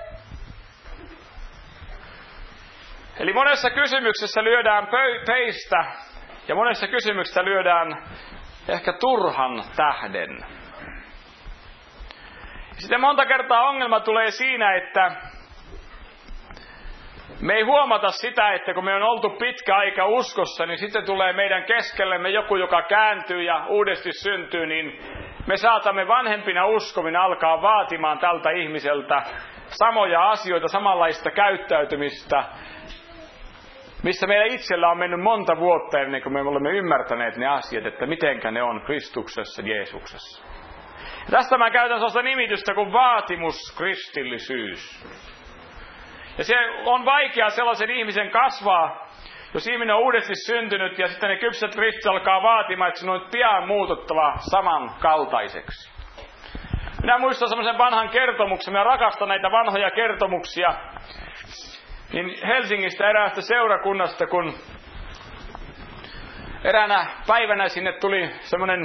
Eli monessa kysymyksessä lyödään peistä ja monessa kysymyksessä lyödään ehkä turhan tähden. Sitten monta kertaa ongelma tulee siinä, että me ei huomata sitä, että kun me on oltu pitkä aika uskossa, niin sitten tulee meidän keskellemme joku, joka kääntyy ja uudesti syntyy, niin me saatamme vanhempina uskovina alkaa vaatimaan tältä ihmiseltä samoja asioita, samanlaista käyttäytymistä, missä meillä itsellä on mennyt monta vuotta ennen kuin me olemme ymmärtäneet ne asiat, että mitenkä ne on Kristuksessa, Jeesuksessa. Ja tästä mä käytän sellaista nimitystä kuin vaatimuskristillisyys. Ja se on vaikea sellaisen ihmisen kasvaa, jos ihminen on uudesti syntynyt ja sitten ne kypsät kristit alkaa vaatimaan, että sinun on pian muututtava samankaltaiseksi. Minä muistan semmoisen vanhan kertomuksen, minä rakastan näitä vanhoja kertomuksia, niin Helsingistä eräästä seurakunnasta, kun eräänä päivänä sinne tuli semmoinen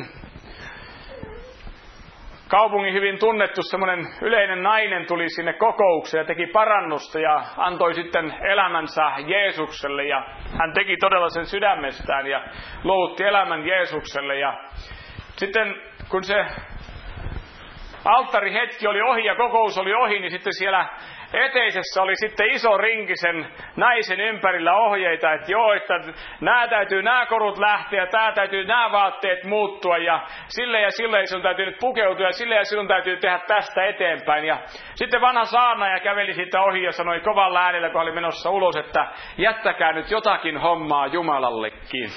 kaupungin hyvin tunnettu semmoinen yleinen nainen tuli sinne kokoukseen ja teki parannusta ja antoi sitten elämänsä Jeesukselle ja hän teki todella sen sydämestään ja luovutti elämän Jeesukselle ja sitten kun se alttarihetki oli ohi ja kokous oli ohi, niin sitten siellä eteisessä oli sitten iso rinki sen naisen ympärillä ohjeita, että joo, että nämä täytyy nämä korut lähteä, tämä täytyy nämä vaatteet muuttua ja sille ja sille sinun täytyy nyt pukeutua ja sille ja sinun täytyy tehdä tästä eteenpäin. Ja sitten vanha saarnaaja käveli siitä ohi ja sanoi kovalla äänellä, kun oli menossa ulos, että jättäkää nyt jotakin hommaa Jumalallekin.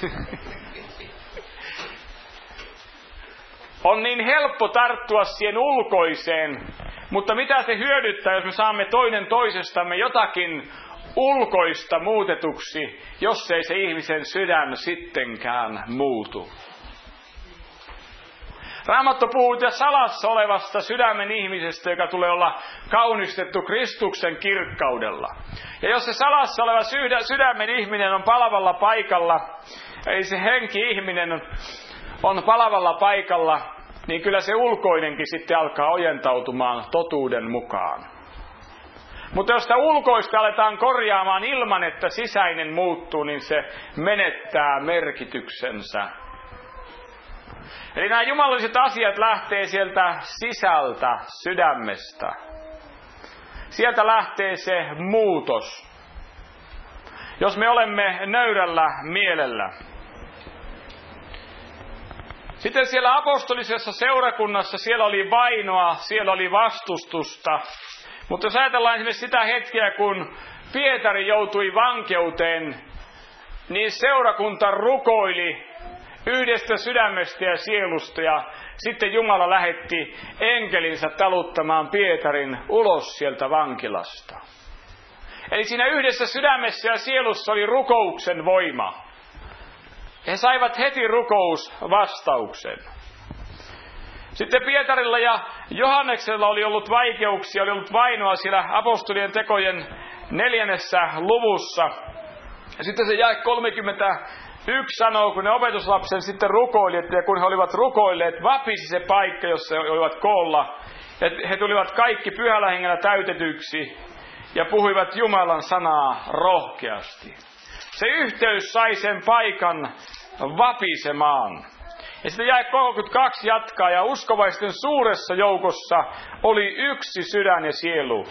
On niin helppo tarttua siihen ulkoiseen, mutta mitä se hyödyttää, jos me saamme toinen toisestamme jotakin ulkoista muutetuksi, jos ei se ihmisen sydän sittenkään muutu. Raamattu puhuu salassa olevasta sydämen ihmisestä, joka tulee olla kaunistettu Kristuksen kirkkaudella. Ja jos se salassa oleva sydämen ihminen on palavalla paikalla, eli se henki-ihminen on on palavalla paikalla, niin kyllä se ulkoinenkin sitten alkaa ojentautumaan totuuden mukaan. Mutta jos sitä ulkoista aletaan korjaamaan ilman, että sisäinen muuttuu, niin se menettää merkityksensä. Eli nämä jumalalliset asiat lähtee sieltä sisältä, sydämestä. Sieltä lähtee se muutos. Jos me olemme nöyrällä mielellä. Sitten siellä apostolisessa seurakunnassa siellä oli vainoa, siellä oli vastustusta. Mutta jos ajatellaan esimerkiksi sitä hetkeä, kun Pietari joutui vankeuteen, niin seurakunta rukoili yhdestä sydämestä ja sielusta ja sitten Jumala lähetti enkelinsä taluttamaan Pietarin ulos sieltä vankilasta. Eli siinä yhdessä sydämessä ja sielussa oli rukouksen voima. He saivat heti rukousvastauksen. Sitten Pietarilla ja Johanneksella oli ollut vaikeuksia, oli ollut vainoa siellä apostolien tekojen neljännessä luvussa. Sitten se jae kolmekymmentäyksi sanoo, kun ne opetuslapsen sitten rukoilivat, ja kun he olivat rukoilleet, vapisi se paikka, jossa he olivat koolla. Ja he tulivat kaikki pyhällä hengellä täytetyksi ja puhuivat Jumalan sanaa rohkeasti. Se yhteys sai sen paikan vapisemaan. Ja sitten jae kolmekymmentäkaksi jatkaa, ja uskovaisten suuressa joukossa oli yksi sydän ja sielu.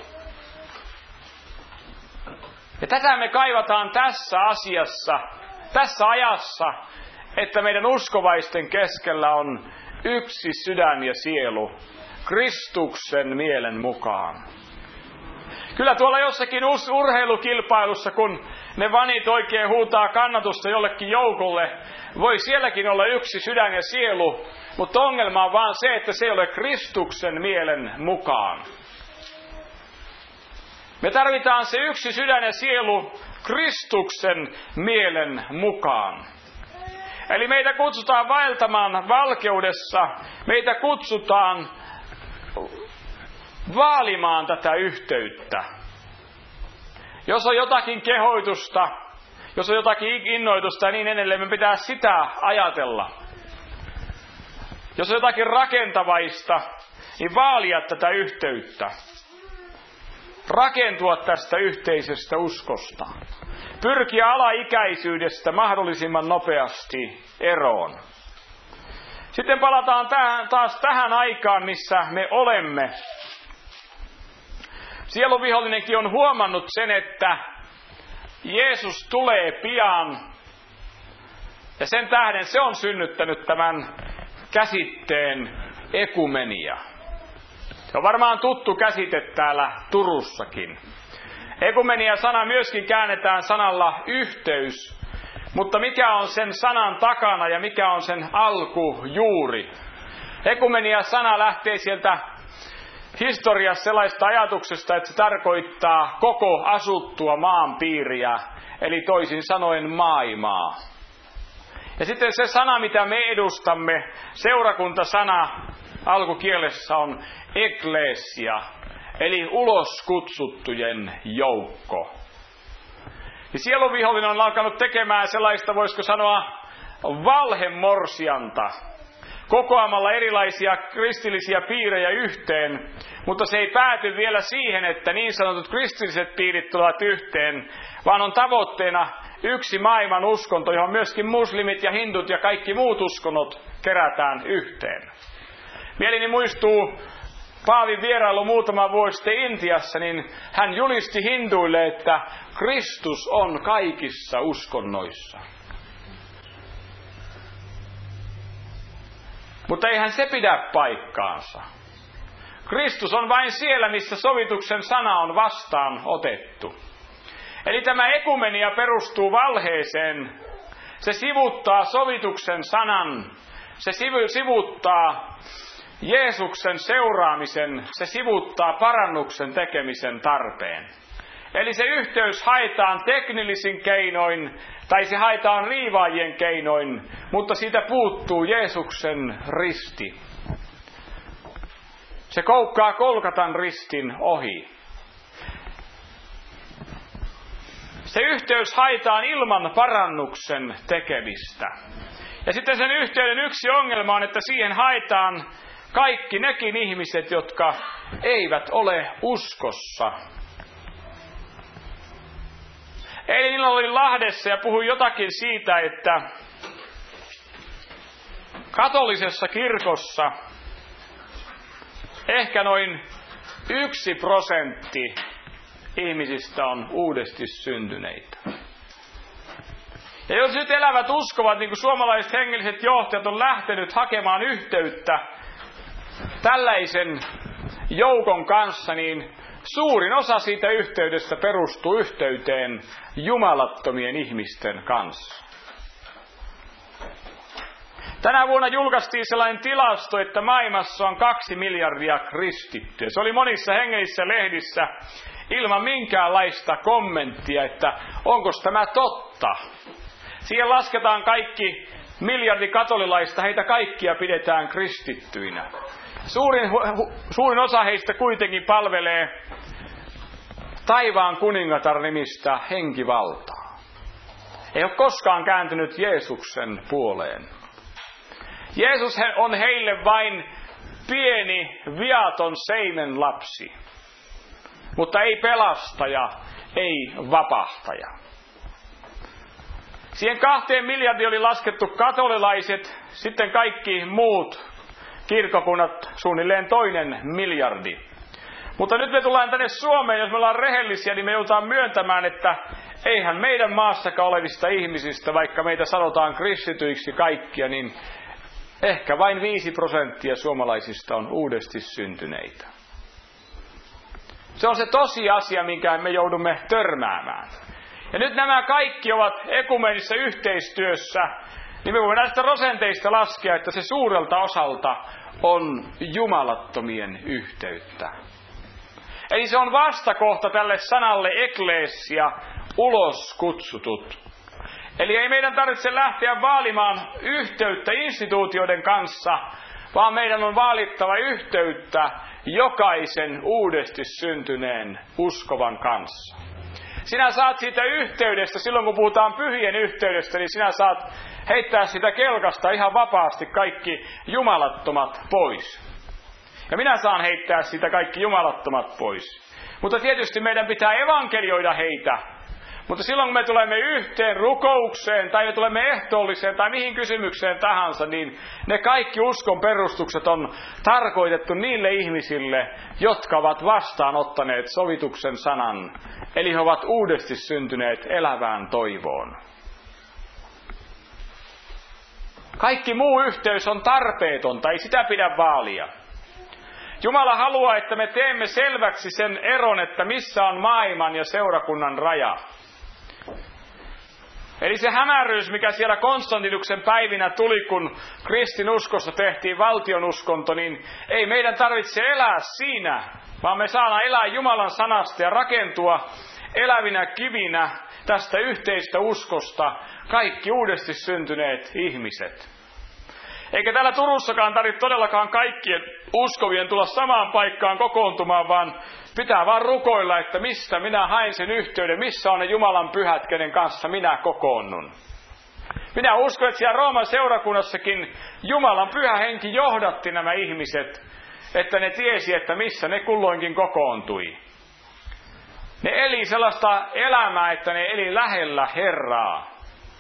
Ja tätä me kaivataan tässä asiassa, tässä ajassa, että meidän uskovaisten keskellä on yksi sydän ja sielu, Kristuksen mielen mukaan. Kyllä tuolla jossakin urheilukilpailussa, kun ne vanit oikein huutaa kannatusta jollekin joukolle, voi sielläkin olla yksi sydän ja sielu, mutta ongelma on vaan se, että se ei ole Kristuksen mielen mukaan. Me tarvitaan se yksi sydän ja sielu Kristuksen mielen mukaan. Eli meitä kutsutaan vaeltamaan valkeudessa, meitä kutsutaan vaalimaan tätä yhteyttä. Jos on jotakin kehoitusta, jos on jotakin innoitusta ja niin edelleen, me pitää sitä ajatella. Jos on jotakin rakentavaista, niin vaalia tätä yhteyttä. Rakentua tästä yhteisestä uskosta. Pyrkiä alaikäisyydestä mahdollisimman nopeasti eroon. Sitten palataan tähän, taas tähän aikaan, missä me olemme. Sieluvihollinenkin on huomannut sen, että Jeesus tulee pian. Ja sen tähden se on synnyttänyt tämän käsitteen ekumenia. Se on varmaan tuttu käsite täällä Turussakin. Ekumenia-sana myöskin käännetään sanalla yhteys. Mutta mikä on sen sanan takana ja mikä on sen alkujuuri? Ekumenia-sana lähtee sieltä historiassa sellaista ajatuksesta, että se tarkoittaa koko asuttua maanpiiriä, eli toisin sanoen maailmaa. Ja sitten se sana, mitä me edustamme, seurakuntasana alkukielessä on eklesia, eli uloskutsuttujen joukko. Ja sieluvihollinen on alkanut tekemään sellaista, voisiko sanoa, valhemorsianta, kokoamalla erilaisia kristillisiä piirejä yhteen, mutta se ei pääty vielä siihen, että niin sanotut kristilliset piirit tulevat yhteen, vaan on tavoitteena yksi maailman uskonto, johon myöskin muslimit ja hindut ja kaikki muut uskonnot kerätään yhteen. Mielini muistuu Paavin vierailu muutama vuosi sitten Intiassa, niin hän julisti hinduille, että Kristus on kaikissa uskonnoissa. Mutta eihän se pidä paikkaansa. Kristus on vain siellä, missä sovituksen sana on vastaan otettu. Eli tämä ekumenia perustuu valheeseen. Se sivuttaa sovituksen sanan. Se sivuttaa Jeesuksen seuraamisen. Se sivuttaa parannuksen tekemisen tarpeen. Eli se yhteys haetaan teknillisin keinoin, tai se haetaan riivaajien keinoin, mutta siitä puuttuu Jeesuksen risti. Se koukkaa Kolkatan ristin ohi. Se yhteys haetaan ilman parannuksen tekemistä. Ja sitten sen yhteyden yksi ongelma on, että siihen haetaan kaikki nekin ihmiset, jotka eivät ole uskossa. Eilen illalla olin Lahdessa ja puhuin jotakin siitä, että katolisessa kirkossa ehkä noin yksi prosentti ihmisistä on uudesti syntyneitä. Ja jos nyt elävät uskovat, niin kuin suomalaiset hengelliset johtajat on lähtenyt hakemaan yhteyttä tällaisen joukon kanssa, niin suurin osa siitä yhteydestä perustuu yhteyteen jumalattomien ihmisten kanssa. Tänä vuonna julkaistiin sellainen tilasto, että maailmassa on kaksi miljardia kristittyä. Se oli monissa hengellisissä lehdissä ilman minkäänlaista kommenttia, että onko tämä totta. siihen lasketaan kaikki miljardi katolilaista, heitä kaikkia pidetään kristittyinä. Suurin, suurin osa heistä kuitenkin palvelee taivaan kuningatar nimistä henkivaltaa. Ei ole koskaan kääntynyt Jeesuksen puoleen. Jeesus on heille vain pieni, viaton seimen lapsi, mutta ei pelastaja, ei vapahtaja. Siihen kahteen miljardiin oli laskettu katolilaiset, sitten kaikki muut kirkokunnat suunnilleen toinen miljardi. Mutta nyt me tullaan tänne Suomeen, jos me ollaan rehellisiä, niin me joudutaan myöntämään, että eihän meidän maassakaan olevista ihmisistä, vaikka meitä sanotaan kristityiksi kaikkia, niin ehkä vain viisi prosenttia suomalaisista on uudesti syntyneitä. Se on se tosiasia, minkä me joudumme törmäämään. Ja nyt nämä kaikki ovat ekumenisessa yhteistyössä, niin me voimme näistä prosenteista laskea, että se suurelta osalta on jumalattomien yhteyttä. Eli se on vastakohta tälle sanalle ekleesia, ulos kutsutut. Eli ei meidän tarvitse lähteä vaalimaan yhteyttä instituutioiden kanssa, vaan meidän on vaalittava yhteyttä jokaisen uudesti syntyneen uskovan kanssa. Sinä saat siitä yhteydestä, silloin kun puhutaan pyhien yhteydestä, niin sinä saat heittää sitä kelkasta ihan vapaasti kaikki jumalattomat pois. Ja minä saan heittää sitä kaikki jumalattomat pois. Mutta tietysti meidän pitää evankelioida heitä. Mutta silloin kun me tulemme yhteen rukoukseen tai me tulemme ehtoolliseen tai mihin kysymykseen tahansa, niin ne kaikki uskon perustukset on tarkoitettu niille ihmisille, jotka ovat vastaanottaneet sovituksen sanan. Eli he ovat uudesti syntyneet elävään toivoon. Kaikki muu yhteys on tarpeetonta, ei sitä pidä vaalia. Jumala haluaa, että me teemme selväksi sen eron, että missä on maailman ja seurakunnan raja. Eli se hämäryys, mikä siellä Konstantinuksen päivinä tuli, kun kristinuskosta tehtiin valtionuskonto, niin ei meidän tarvitse elää siinä, vaan me saadaan elää Jumalan sanasta ja rakentua elävinä kivinä tästä yhteistä uskosta kaikki uudesti syntyneet ihmiset. Eikä täällä Turussakaan tarvitse todellakaan kaikkien uskovien tulla samaan paikkaan kokoontumaan, vaan pitää vaan rukoilla, että mistä minä haen sen yhteyden, missä on ne Jumalan pyhät, kenen kanssa minä kokoonnun. Minä uskon, että siellä Rooman seurakunnassakin Jumalan pyhä henki johdatti nämä ihmiset, että ne tiesi, että missä ne kulloinkin kokoontui. Ne eli sellaista elämää, että ne eli lähellä Herraa.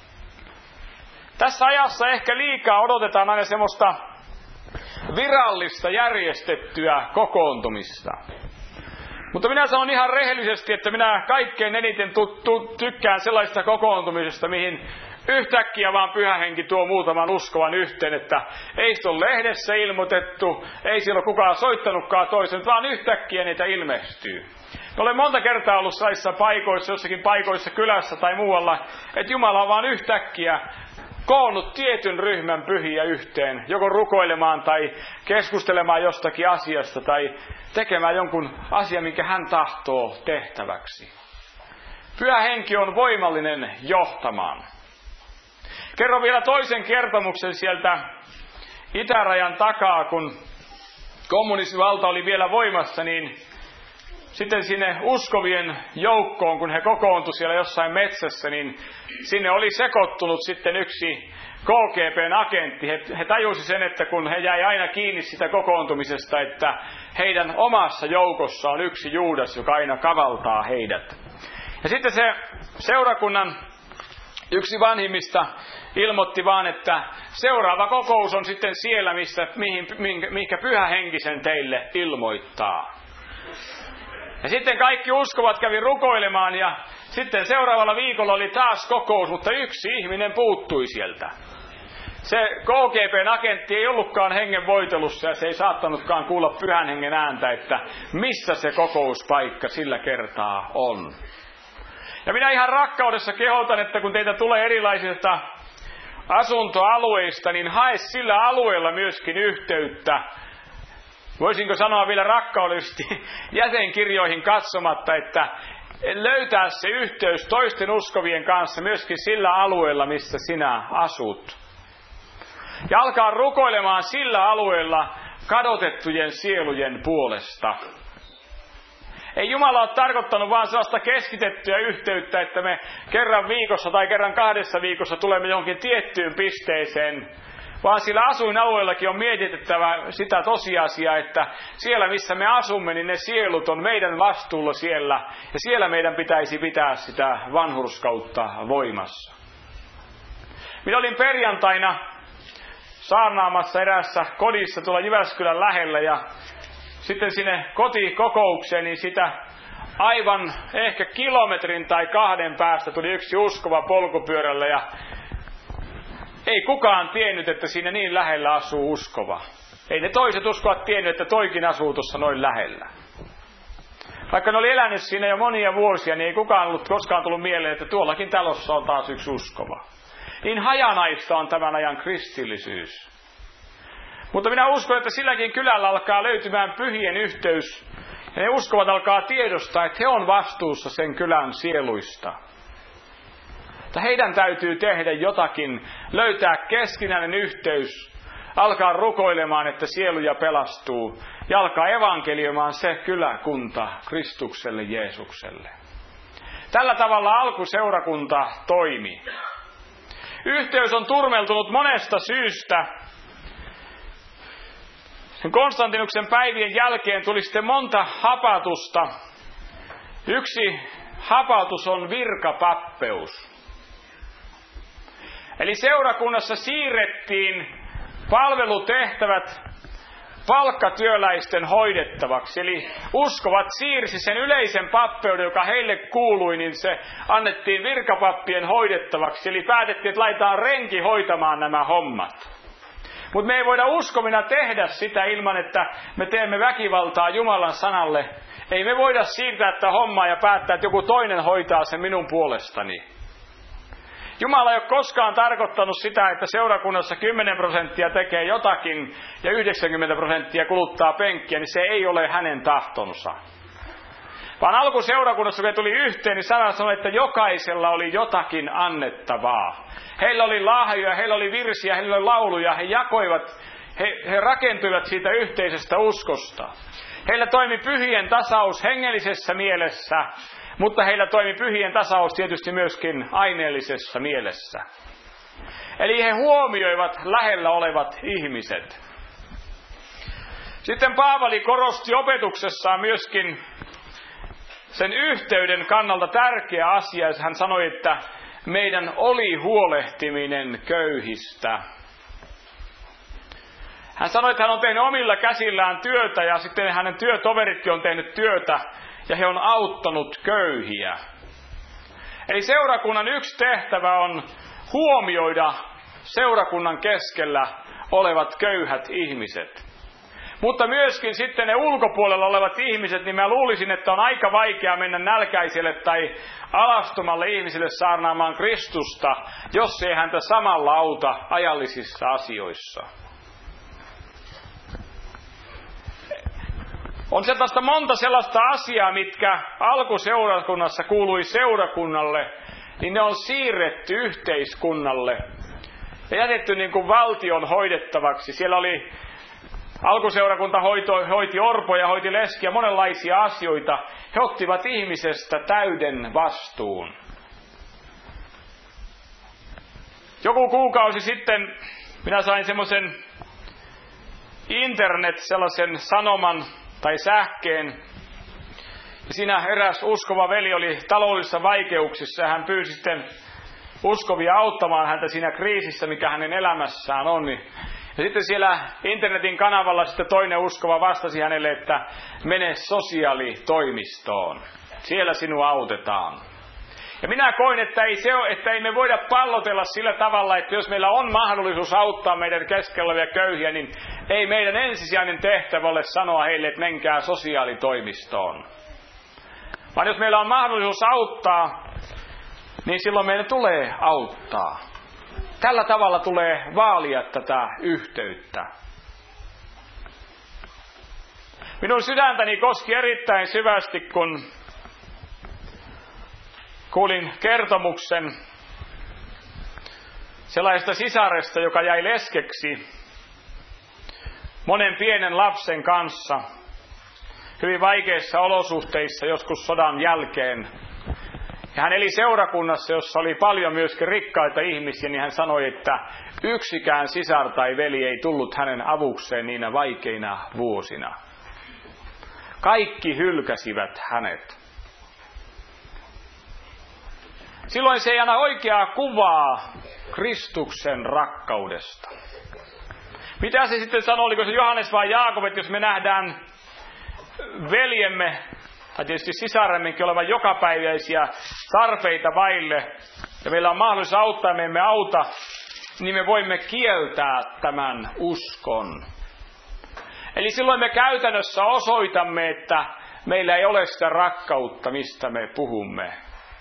Tässä ajassa ehkä liikaa odotetaan aina semmoista virallista järjestettyä kokoontumista. Mutta minä sanon ihan rehellisesti, että minä kaikkein eniten tu- tu- tykkään sellaista kokoontumisesta, mihin yhtäkkiä vaan pyhä henki tuo muutaman uskovan yhteen, että ei se ole lehdessä ilmoitettu, ei siellä ole kukaan soittanutkaan toisen, vaan yhtäkkiä niitä ilmestyy. Olen monta kertaa ollut saissa paikoissa, jossakin paikoissa kylässä tai muualla, että Jumala on vaan yhtäkkiä koonnut tietyn ryhmän pyhiä yhteen, joko rukoilemaan tai keskustelemaan jostakin asiasta tai tekemään jonkun asian, minkä hän tahtoo tehtäväksi. Pyhä henki on voimallinen johtamaan. Kerron vielä toisen kertomuksen sieltä itärajan takaa, kun kommunismivalta oli vielä voimassa, niin sitten sinne uskovien joukkoon, kun he kokoontuivat siellä jossain metsässä, niin sinne oli sekoittunut sitten yksi K G B:n agentti. He, he tajusivat sen, että kun he jäi aina kiinni sitä kokoontumisesta, että heidän omassa joukossa on yksi Juudas, joka aina kavaltaa heidät. Ja sitten se seurakunnan yksi vanhimmista ilmoitti vaan, että seuraava kokous on sitten siellä, missä, mihin, mihinkä pyhä henki sen teille ilmoittaa. Ja sitten kaikki uskovat kävi rukoilemaan ja sitten seuraavalla viikolla oli taas kokous, mutta yksi ihminen puuttui sieltä. Se K G B:n agentti ei ollutkaan hengen voitelussa ja se ei saattanutkaan kuulla pyhän hengen ääntä, että missä se kokouspaikka sillä kertaa on. Ja minä ihan rakkaudessa kehotan, että kun teitä tulee erilaisista asuntoalueista, niin hae sillä alueella myöskin yhteyttä. Voisinko sanoa vielä rakkaudellisesti jäsenkirjoihin katsomatta, että löytää se yhteys toisten uskovien kanssa myöskin sillä alueella, missä sinä asut. Ja alkaa rukoilemaan sillä alueella kadotettujen sielujen puolesta. Ei Jumala ole tarkoittanut vaan sellaista keskitettyä yhteyttä, että me kerran viikossa tai kerran kahdessa viikossa tulemme johonkin tiettyyn pisteeseen, vaan sillä asuinalueellakin on mietittävä sitä tosiasiaa, että siellä missä me asumme, niin ne sielut on meidän vastuulla siellä, ja siellä meidän pitäisi pitää sitä vanhurskautta voimassa. Minä olin perjantaina saarnaamassa eräässä kodissa tuolla Jyväskylän lähellä, ja sitten sinne kotikokoukseen, niin sitä aivan ehkä kilometrin tai kahden päästä tuli yksi uskova polkupyörällä, ja ei kukaan tiennyt, että siinä niin lähellä asuu uskova. Ei ne toiset uskovat tiennyt, että toikin asuu tuossa noin lähellä. Vaikka ne oli elänyt siinä jo monia vuosia, niin ei kukaan ollut koskaan tullut mieleen, että tuollakin talossa on taas yksi uskova. Niin hajanaista on tämän ajan kristillisyys. Mutta minä uskon, että silläkin kylällä alkaa löytymään pyhien yhteys. Ja ne uskovat alkaa tiedostaa, että he on vastuussa sen kylän sieluista. Että heidän täytyy tehdä jotakin, löytää keskinäinen yhteys, alkaa rukoilemaan, että sieluja pelastuu, ja alkaa evankelioimaan se kyläkunta Kristukselle Jeesukselle. Tällä tavalla alkuseurakunta toimi. Yhteys on turmeltunut monesta syystä. Konstantinuksen päivien jälkeen tuli sitten monta hapatusta. Yksi hapatus on virkapappeus. Eli seurakunnassa siirrettiin palvelutehtävät palkkatyöläisten hoidettavaksi. Eli uskovat siirsi sen yleisen pappeuden, joka heille kuului, niin se annettiin virkapappien hoidettavaksi. Eli päätettiin, että laitetaan renki hoitamaan nämä hommat. Mutta me ei voida uskovina tehdä sitä ilman, että me teemme väkivaltaa Jumalan sanalle. Ei me voida siirtää tätä hommaa ja päättää, että joku toinen hoitaa sen minun puolestani. Jumala ei ole koskaan tarkoittanut sitä, että seurakunnassa kymmenen prosenttia tekee jotakin ja yhdeksänkymmentä prosenttia kuluttaa penkkiä, niin se ei ole hänen tahtonsa. Vaan alkuseurakunnassa, kun tuli yhteen, niin sana sanoi, että jokaisella oli jotakin annettavaa. Heillä oli lahjoja, heillä oli virsiä, heillä oli lauluja, he jakoivat, he, he rakentuivat siitä yhteisestä uskosta. Heillä toimi pyhien tasaus hengellisessä mielessä, mutta heillä toimi pyhien tasaus tietysti myöskin aineellisessa mielessä. Eli he huomioivat lähellä olevat ihmiset. Sitten Paavali korosti opetuksessaan myöskin sen yhteyden kannalta tärkeä asia. Hän sanoi, että meidän oli huolehtiminen köyhistä. Hän sanoi, että hän on tehnyt omilla käsillään työtä ja sitten hänen työtoveritkin on tehnyt työtä ja he on auttanut köyhiä. Eli seurakunnan yksi tehtävä on huomioida seurakunnan keskellä olevat köyhät ihmiset. Mutta myöskin sitten ne ulkopuolella olevat ihmiset, niin mä luulisin, että on aika vaikea mennä nälkäiselle tai alastomalle ihmiselle saarnaamaan Kristusta, jos ei häntä samalla auta ajallisissa asioissa. On sellaista monta sellaista asiaa, mitkä alkuseurakunnassa kuului seurakunnalle, niin ne on siirretty yhteiskunnalle ja jätetty niin kuin valtion hoidettavaksi. Siellä oli alkuseurakunta hoito, hoiti orpoja, hoiti leskiä, monenlaisia asioita. He ottivat ihmisestä täyden vastuun. Joku kuukausi sitten minä sain semmoisen internet, sellaisen sanoman tai sähkeen. Ja siinä eräs uskova veli oli taloudellisissa vaikeuksissa ja hän pyysi sitten uskovia auttamaan häntä siinä kriisissä, mikä hänen elämässään on. Ja sitten siellä internetin kanavalla sitten toinen uskova vastasi hänelle, että mene sosiaalitoimistoon. Siellä sinua autetaan. Ja minä koin, että ei, se ole, että ei me voida pallotella sillä tavalla, että jos meillä on mahdollisuus auttaa meidän keskellä olevia köyhiä, niin ei meidän ensisijainen tehtävä ole sanoa heille, että menkää sosiaalitoimistoon. Vaan jos meillä on mahdollisuus auttaa, niin silloin meidän tulee auttaa. Tällä tavalla tulee vaalia tätä yhteyttä. Minun sydäntäni koski erittäin syvästi, kun kuulin kertomuksen sellaisesta sisaresta, joka jäi leskeksi monen pienen lapsen kanssa hyvin vaikeissa olosuhteissa joskus sodan jälkeen. Ja hän eli seurakunnassa, jossa oli paljon myöskin rikkaita ihmisiä, niin hän sanoi, että yksikään sisar tai veli ei tullut hänen avukseen niinä vaikeina vuosina. Kaikki hylkäsivät hänet. Silloin se ei anna oikeaa kuvaa Kristuksen rakkaudesta. Mitä se sitten sanoo, oliko se Johannes vai Jaakob, että jos me nähdään veljemme, tai tietysti sisaremmekin olevan jokapäiväisiä tarpeita vaille, ja meillä on mahdollisuus auttaa ja me emme auta, niin me voimme kieltää tämän uskon. Eli silloin me käytännössä osoitamme, että meillä ei ole sitä rakkautta, mistä me puhumme.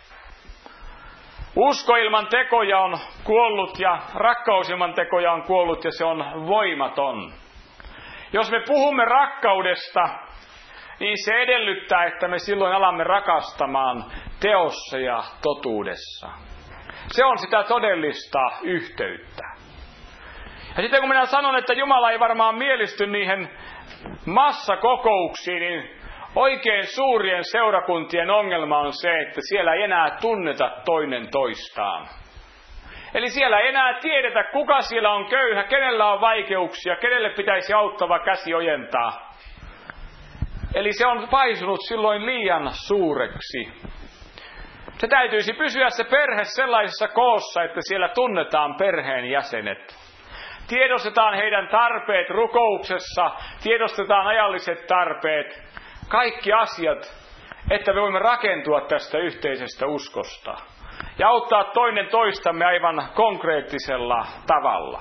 Usko ilman tekoja on kuollut ja rakkaus ilman tekoja on kuollut ja se on voimaton. Jos me puhumme rakkaudesta, niin se edellyttää, että me silloin alamme rakastamaan teossa ja totuudessa. Se on sitä todellista yhteyttä. Ja sitten kun minä sanon, että Jumala ei varmaan mielisty niihin massakokouksiin, niin oikein suurien seurakuntien ongelma on se, että siellä ei enää tunneta toinen toistaan. Eli siellä ei enää tiedetä, kuka siellä on köyhä, kenellä on vaikeuksia, kenelle pitäisi auttava käsi ojentaa. Eli se on paisunut silloin liian suureksi. Se täytyisi pysyä se perhe sellaisessa koossa, että siellä tunnetaan perheen jäsenet. Tiedostetaan heidän tarpeet rukouksessa, tiedostetaan ajalliset tarpeet, kaikki asiat, että me voimme rakentua tästä yhteisestä uskosta ja auttaa toinen toistamme aivan konkreettisella tavalla.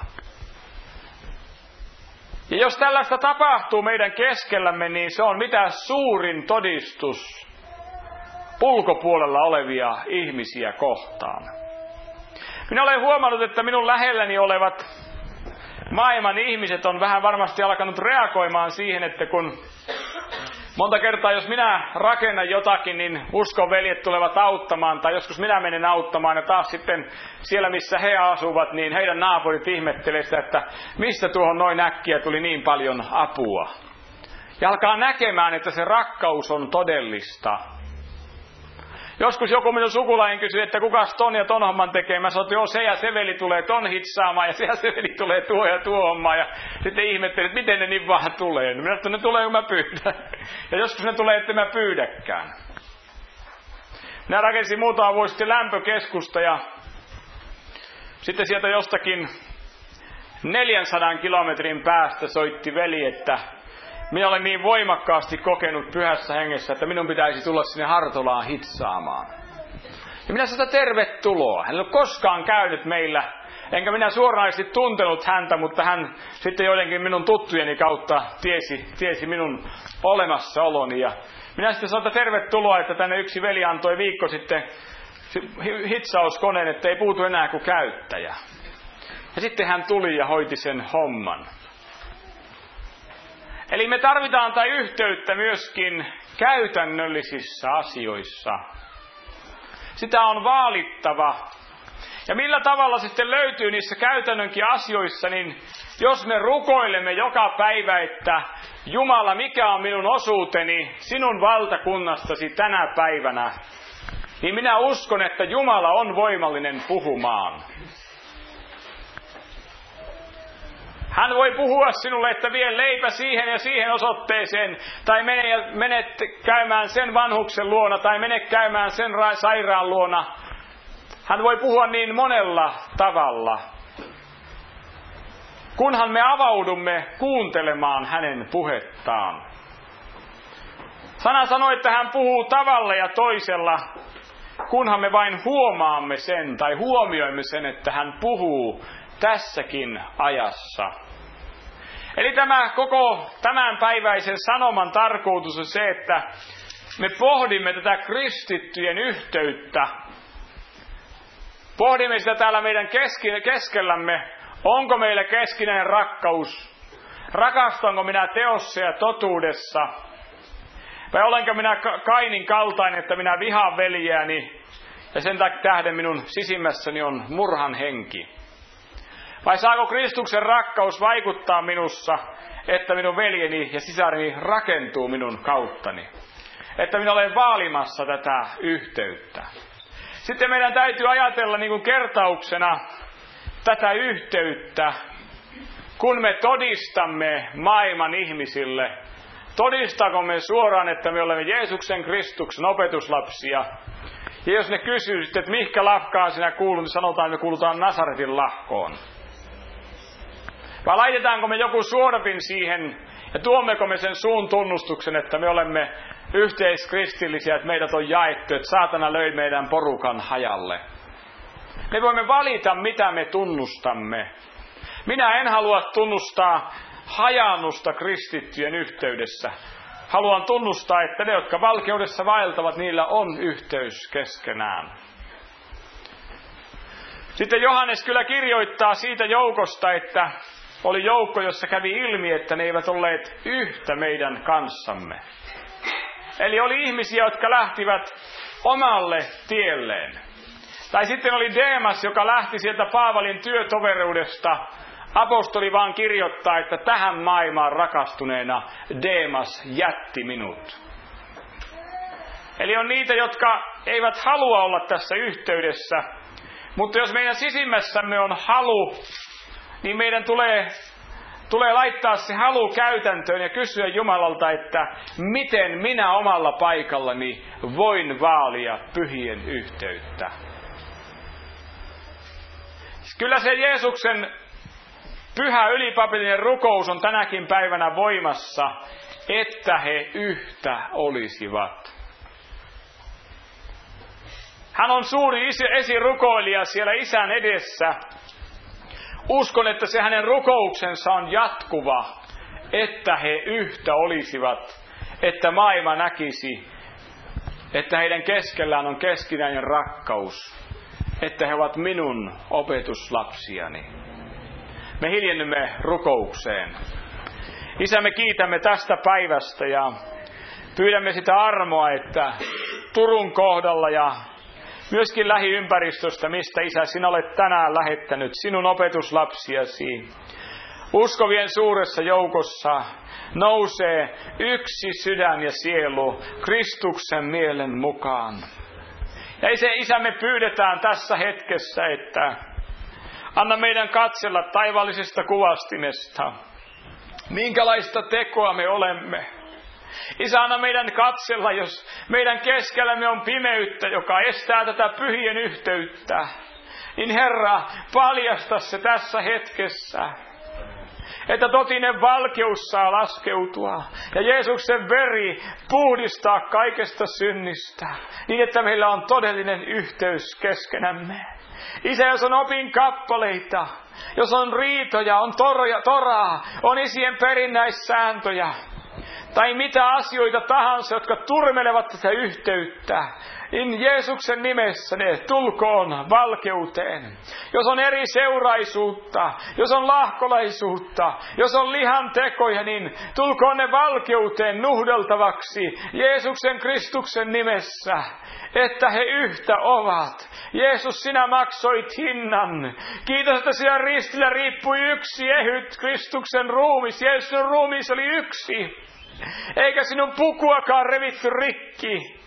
Ja jos tällaista tapahtuu meidän keskellämme, niin se on mitä suurin todistus ulkopuolella olevia ihmisiä kohtaan. Minä olen huomannut, että minun lähelläni olevat maailman ihmiset on vähän varmasti alkanut reagoimaan siihen, että kun monta kertaa, jos minä rakennan jotakin, niin uskonveljet tulevat auttamaan, tai joskus minä menen auttamaan, ja taas sitten siellä, missä he asuvat, niin heidän naapurit ihmettelevät sitä, että mistä tuohon noin äkkiä tuli niin paljon apua. Ja alkaa näkemään, että se rakkaus on todellista. Joskus joku minun sukulainen kysyi, että kukas ton ja ton homman tekee. Mä sanoin, että joo, se ja se veli tulee ton hitsaamaan ja se ja se veli tulee tuo ja tuo hommaan. Ja sitten ihmettelin, että miten ne niin vaan tulee. Minä sanoin, että ne tulee, kun mä pyydän. Ja joskus ne tulee, että mä pyydäkään. Minä rakensin muutama vuosi sitten lämpökeskusta ja sitten sieltä jostakin neljänsadan kilometrin päästä soitti veli, että minä olen niin voimakkaasti kokenut pyhässä hengessä, että minun pitäisi tulla sinne Hartolaan hitsaamaan. Ja minä sanoin, että tervetuloa. Hän ei ole koskaan käynyt meillä, enkä minä suoranaisesti tuntenut häntä, mutta hän sitten joidenkin minun tuttujeni kautta tiesi, tiesi minun olemassaoloni. Ja minä sitten sanoin, että tervetuloa, että tänne yksi veli antoi viikko sitten hitsauskoneen, että ei puutu enää kuin käyttäjä. Ja sitten hän tuli ja hoiti sen homman. Eli me tarvitaan tätä yhteyttä myöskin käytännöllisissä asioissa. Sitä on vaalittava. Ja millä tavalla sitten löytyy niissä käytännönkin asioissa, niin jos me rukoilemme joka päivä, että Jumala, mikä on minun osuuteni sinun valtakunnastasi tänä päivänä, niin minä uskon, että Jumala on voimallinen puhumaan. Hän voi puhua sinulle, että vie leipä siihen ja siihen osoitteeseen, tai mene, mene käymään sen vanhuksen luona, tai mene käymään sen sairaan luona. Hän voi puhua niin monella tavalla, kunhan me avaudumme kuuntelemaan hänen puhettaan. Sana sanoi, että hän puhuu tavalla ja toisella, kunhan me vain huomaamme sen tai huomioimme sen, että hän puhuu tässäkin ajassa. Eli tämä koko tämänpäiväisen sanoman tarkoitus on se, että me pohdimme tätä kristittyjen yhteyttä. Pohdimme sitä täällä meidän keskellämme. Onko meillä keskinäinen rakkaus? Rakastanko minä teossa ja totuudessa? Vai olenko minä Kainin kaltainen, että minä vihaan veljeäni ja sen tähden minun sisimmässäni on murhan henki? Vai saako Kristuksen rakkaus vaikuttaa minussa, että minun veljeni ja sisareni rakentuu minun kauttani? Että minä olen vaalimassa tätä yhteyttä. Sitten meidän täytyy ajatella niin kuin kertauksena tätä yhteyttä, kun me todistamme maailman ihmisille. Todistaako me suoraan, että me olemme Jeesuksen Kristuksen opetuslapsia? Ja jos ne kysyy sitten, että mihinkä lahkaan sinä kuulut, niin sanotaan, että me kuulutaan Nasaretin lahkoon. Vai laitetaanko me joku suodapin siihen ja tuommeko me sen suun tunnustuksen, että me olemme yhteiskristillisiä, että meidät on jaettu, että saatana löi meidän porukan hajalle. Me voimme valita, mitä me tunnustamme. Minä en halua tunnustaa hajannusta kristittyjen yhteydessä. Haluan tunnustaa, että ne, jotka valkeudessa vaeltavat, niillä on yhteys keskenään. Sitten Johannes kyllä kirjoittaa siitä joukosta, että oli joukko, jossa kävi ilmi, että ne eivät olleet yhtä meidän kanssamme. Eli oli ihmisiä, jotka lähtivät omalle tielleen. Tai sitten oli Deemas, joka lähti sieltä Paavalin työtoveruudesta. Apostoli vaan kirjoittaa, että tähän maailmaan rakastuneena Deemas jätti minut. Eli on niitä, jotka eivät halua olla tässä yhteydessä. Mutta jos meidän sisimmässämme on halu, niin meidän tulee, tulee laittaa se halu käytäntöön ja kysyä Jumalalta, että miten minä omalla paikallani voin vaalia pyhien yhteyttä. Kyllä se Jeesuksen pyhä ylipapillinen rukous on tänäkin päivänä voimassa, että he yhtä olisivat. Hän on suuri esirukoilija siellä Isän edessä. Uskon, että se hänen rukouksensa on jatkuva, että he yhtä olisivat, että maailma näkisi, että heidän keskellään on keskinäinen rakkaus, että he ovat minun opetuslapsiani. Me hiljennymme rukoukseen. Isä, me kiitämme tästä päivästä ja pyydämme sitä armoa, että Turun kohdalla ja myöskin lähiympäristöstä, mistä Isä sinä olet tänään lähettänyt sinun opetuslapsiasi, uskovien suuressa joukossa nousee yksi sydän ja sielu Kristuksen mielen mukaan. Ja Isä, me pyydetään tässä hetkessä, että anna meidän katsella taivaallisesta kuvastimesta, minkälaista tekoa me olemme. Isä, anna meidän katsella, jos meidän keskellämme on pimeyttä, joka estää tätä pyhien yhteyttä. Niin Herra, paljasta se tässä hetkessä, että totinen valkeus saa laskeutua ja Jeesuksen veri puhdistaa kaikesta synnistä, niin että meillä on todellinen yhteys keskenämme. Isä, jos on opin kappaleita, jos on riitoja, on toroja, toraa, on isien perinnäissääntöjä, tai mitä asioita tahansa, jotka turmelevat tätä yhteyttä, niin Jeesuksen nimessä ne tulkoon valkeuteen. Jos on eri seuraisuutta, jos on lahkolaisuutta, jos on lihan tekoja, niin tulkoon ne valkeuteen nuhdeltavaksi Jeesuksen Kristuksen nimessä, että he yhtä ovat. Jeesus, sinä maksoit hinnan. Kiitos, että siellä ristillä riippui yksi ehyt Kristuksen ruumis. Jeesuksen ruumis oli yksi, eikä sinun pukuakaan revitty rikki.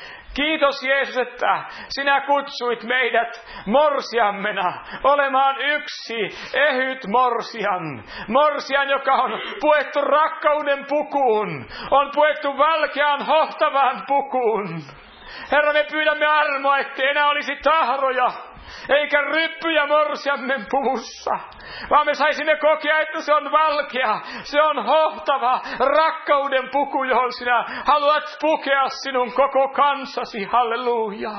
Kiitos Jeesus, että sinä kutsuit meidät morsiammena olemaan yksi ehyt morsian. Morsian, joka on puettu rakkauden pukuun, on puettu valkean hohtavaan pukuun. Herra, me pyydämme armoa, ettei enää olisi tahroja, eikä ryppyjä morsiammen puvussa, vaan me saisimme kokea, että se on valkea, se on hohtava rakkauden puku, johon sinä haluat pukea sinun koko kansasi. Halleluja.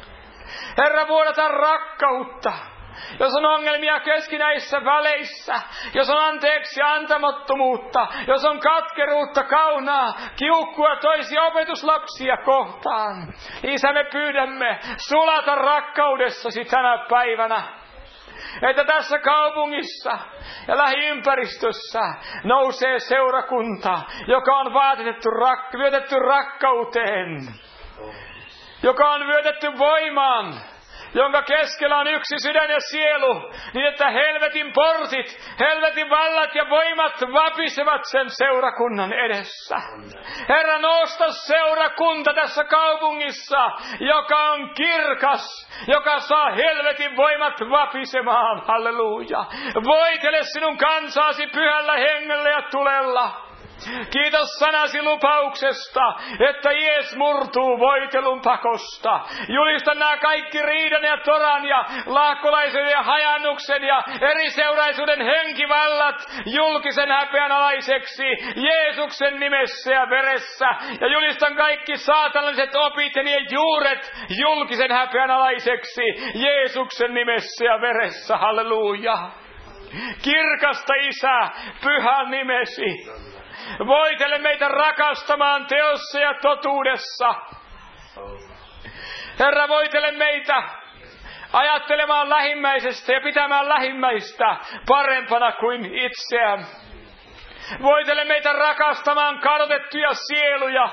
Herra, vuodata rakkautta. Jos on ongelmia keskinäisissä väleissä, jos on anteeksi antamattomuutta, jos on katkeruutta, kaunaa, kiukkua toisia opetuslapsia kohtaan. Isä, me pyydämme, sulata rakkaudessasi tänä päivänä, että tässä kaupungissa ja lähiympäristössä nousee seurakunta, joka on vaatettu, rak- vyötetty rakkauteen. joka on vyötetty voimaan, jonka keskellä on yksi sydän ja sielu, niin että helvetin portit, helvetin vallat ja voimat vapisevat sen seurakunnan edessä. Herra, nosta seurakunta tässä kaupungissa, joka on kirkas, joka saa helvetin voimat vapisemaan. Halleluja. Voitele sinun kansaasi pyhällä hengellä ja tulella. Kiitos sanasi lupauksesta, että Jees murtuu voitelun pakosta. Julistan nämä kaikki riidan ja toran ja laakkolaisuuden ja hajannuksen ja eriseuraisuuden henkivallat julkisen häpeän alaiseksi Jeesuksen nimessä ja veressä. Ja julistan kaikki saatanalliset opit ja niiden juuret julkisen häpeän alaiseksi Jeesuksen nimessä ja veressä. Halleluja. Kirkasta Isä, pyhä nimesi. Voitele meitä rakastamaan teossa ja totuudessa. Herra, voitele meitä ajattelemaan lähimmäisestä ja pitämään lähimmäistä parempana kuin itseään. Voitele meitä rakastamaan kadotettuja sieluja.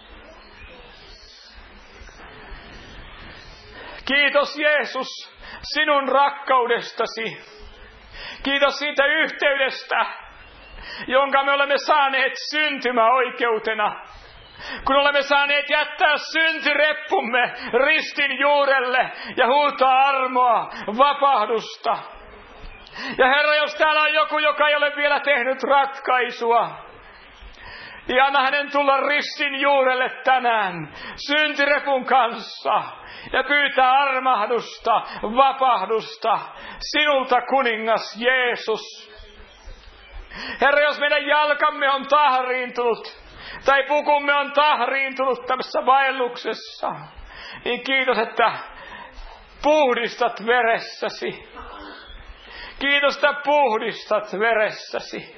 Kiitos Jeesus sinun rakkaudestasi. Kiitos siitä yhteydestä, jonka me olemme saaneet syntymäoikeutena. Kun olemme saaneet jättää syntyreppumme ristin juurelle ja huutaa armoa, vapahdusta. Ja Herra, jos täällä on joku, joka ei ole vielä tehnyt ratkaisua, niin anna hänen tulla ristin juurelle tänään syntyrepun kanssa ja pyytää armahdusta, vapahdusta sinulta, kuningas Jeesus. Herra, jos meidän jalkamme on tahriintunut, tai pukumme on tahriintunut tämmöisessä vaelluksessa, niin kiitos, että puhdistat veressäsi. Kiitos, että puhdistat veressäsi.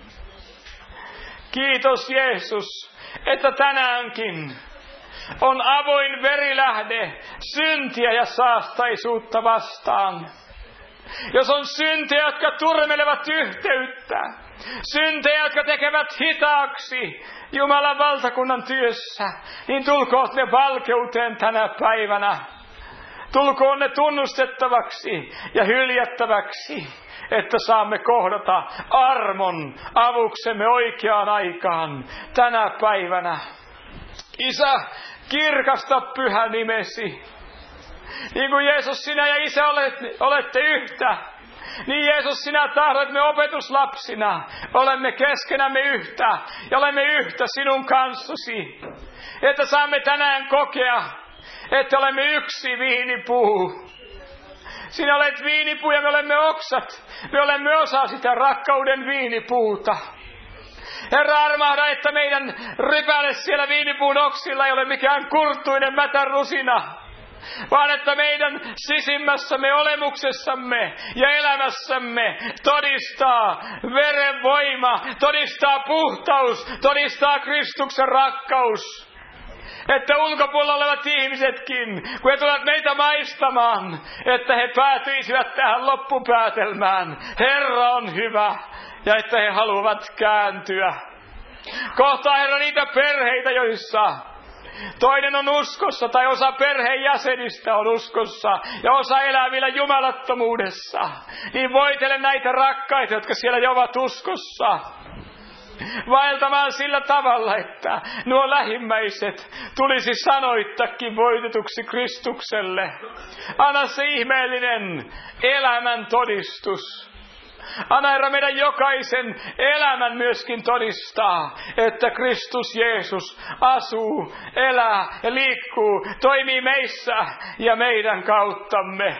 Kiitos Jeesus, että tänäänkin on avoin verilähde syntiä ja saastaisuutta vastaan. Jos on syntejä, jotka turmelevat yhteyttä, syntejä, jotka tekevät hitaaksi Jumalan valtakunnan työssä, niin tulkoot ne valkeuteen tänä päivänä. Tulkoon ne tunnustettavaksi ja hyljättäväksi, että saamme kohdata armon avuksemme oikeaan aikaan tänä päivänä. Isä, kirkasta pyhä nimesi. Niin kuin Jeesus, sinä ja Isä olette yhtä, niin Jeesus, sinä tahdot, että me opetuslapsina olemme keskenämme yhtä ja olemme yhtä sinun kanssasi. Että saamme tänään kokea, että olemme yksi viinipuu. Sinä olet viinipuu ja me olemme oksat. Me olemme osa sitä rakkauden viinipuuta. Herra, armahda, että meidän rypäle siellä viinipuun oksilla ei ole mikään kurttuinen mätä rusina, vaan että meidän sisimmässämme, olemuksessamme ja elämässämme todistaa veren voima, todistaa puhtaus, todistaa Kristuksen rakkaus. Että ulkopuolella olevat ihmisetkin, kun he tulevat meitä maistamaan, että he päätyisivät tähän loppupäätelmään. Herra on hyvä ja että he haluavat kääntyä. Kohtaa Herra niitä perheitä, joissa toinen on uskossa tai osa perheen jäsenistä on uskossa ja osa elää vielä jumalattomuudessa. Niin voitele näitä rakkaita, jotka siellä jo ovat uskossa. Vaeltamaan sillä tavalla, että nuo lähimmäiset tulisi sanoittakin voitetuksi Kristukselle. Anna se ihmeellinen elämän todistus. Anna Herra meidän jokaisen elämän myöskin todistaa, että Kristus Jeesus asuu, elää ja liikkuu, toimii meissä ja meidän kauttamme.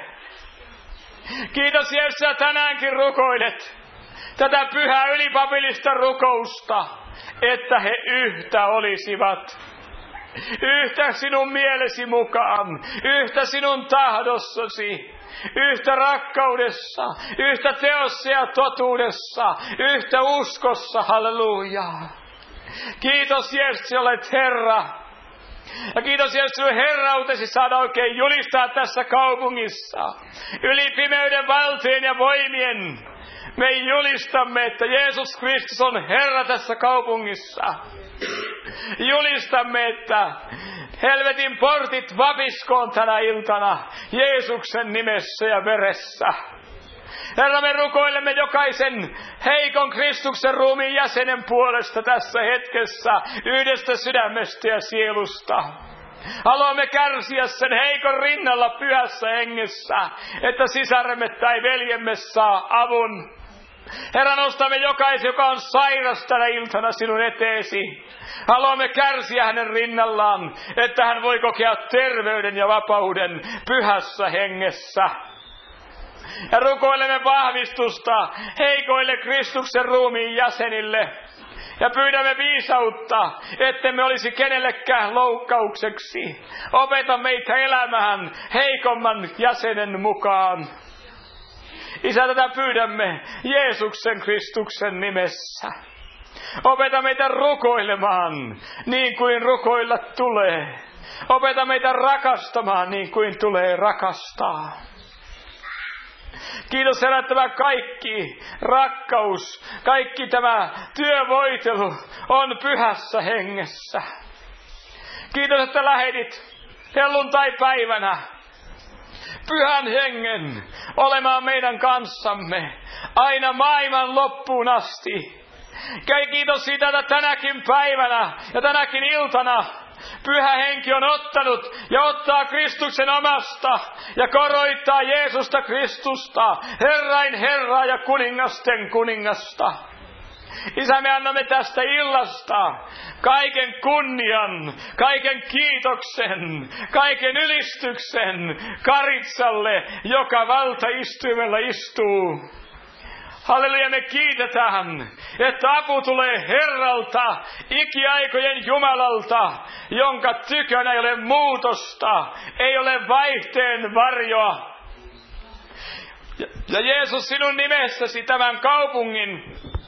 Kiitos Jeesus, että tänäänkin rukoilet tätä pyhää ylipapillista rukousta, että he yhtä olisivat. Yhtä sinun mielesi mukaan, yhtä sinun tahdossasi, yhtä rakkaudessa, yhtä teossa ja totuudessa, yhtä uskossa, halleluja. Kiitos Jeesus, olet Herra. Ja kiitos Jeesus, sinun herrautesi saada oikein julistaa tässä kaupungissa. Yli pimeyden valtojen ja voimien me julistamme, että Jeesus Kristus on Herra tässä kaupungissa. Julistamme, että helvetin portit vapiskoon tänä iltana Jeesuksen nimessä ja veressä. Herra, me rukoilemme jokaisen heikon Kristuksen ruumiin jäsenen puolesta tässä hetkessä yhdestä sydämestä ja sielusta. Haluamme kärsiä sen heikon rinnalla pyhässä hengessä, että sisaremme tai veljemme saa avun. Herra, nostamme jokaisen, joka on sairas tänä iltana sinun eteesi. Haluamme kärsiä hänen rinnallaan, että hän voi kokea terveyden ja vapauden pyhässä hengessä. Ja rukoilemme vahvistusta heikoille Kristuksen ruumiin jäsenille. Ja pyydämme viisautta, ettemme olisi kenellekään loukkaukseksi. Opeta meitä elämään heikomman jäsenen mukaan. Isä, tätä pyydämme Jeesuksen Kristuksen nimessä. Opeta meitä rukoilemaan niin kuin rukoilla tulee. Opeta meitä rakastamaan niin kuin tulee rakastaa. Kiitos, Herra, että tämä kaikki rakkaus, kaikki tämä työvoitelu on pyhässä hengessä. Kiitos, että lähetit helluntai-päivänä pyhän hengen olemaan meidän kanssamme aina maailman loppuun asti. Kiitos siitä, että tänäkin päivänä ja tänäkin iltana Pyhä Henki on ottanut ja ottaa Kristuksen omasta ja koroittaa Jeesusta Kristusta, Herrain Herraa ja kuningasten kuningasta. Isä, me annamme tästä illasta kaiken kunnian, kaiken kiitoksen, kaiken ylistyksen Karitsalle, joka valtaistuimella istuu. Halleluja, me kiitetään, että apu tulee Herralta, ikiaikojen Jumalalta, jonka tykönä ei ole muutosta, ei ole vaihteen varjoa. Ja, ja Jeesus, sinun nimessäsi tämän kaupungin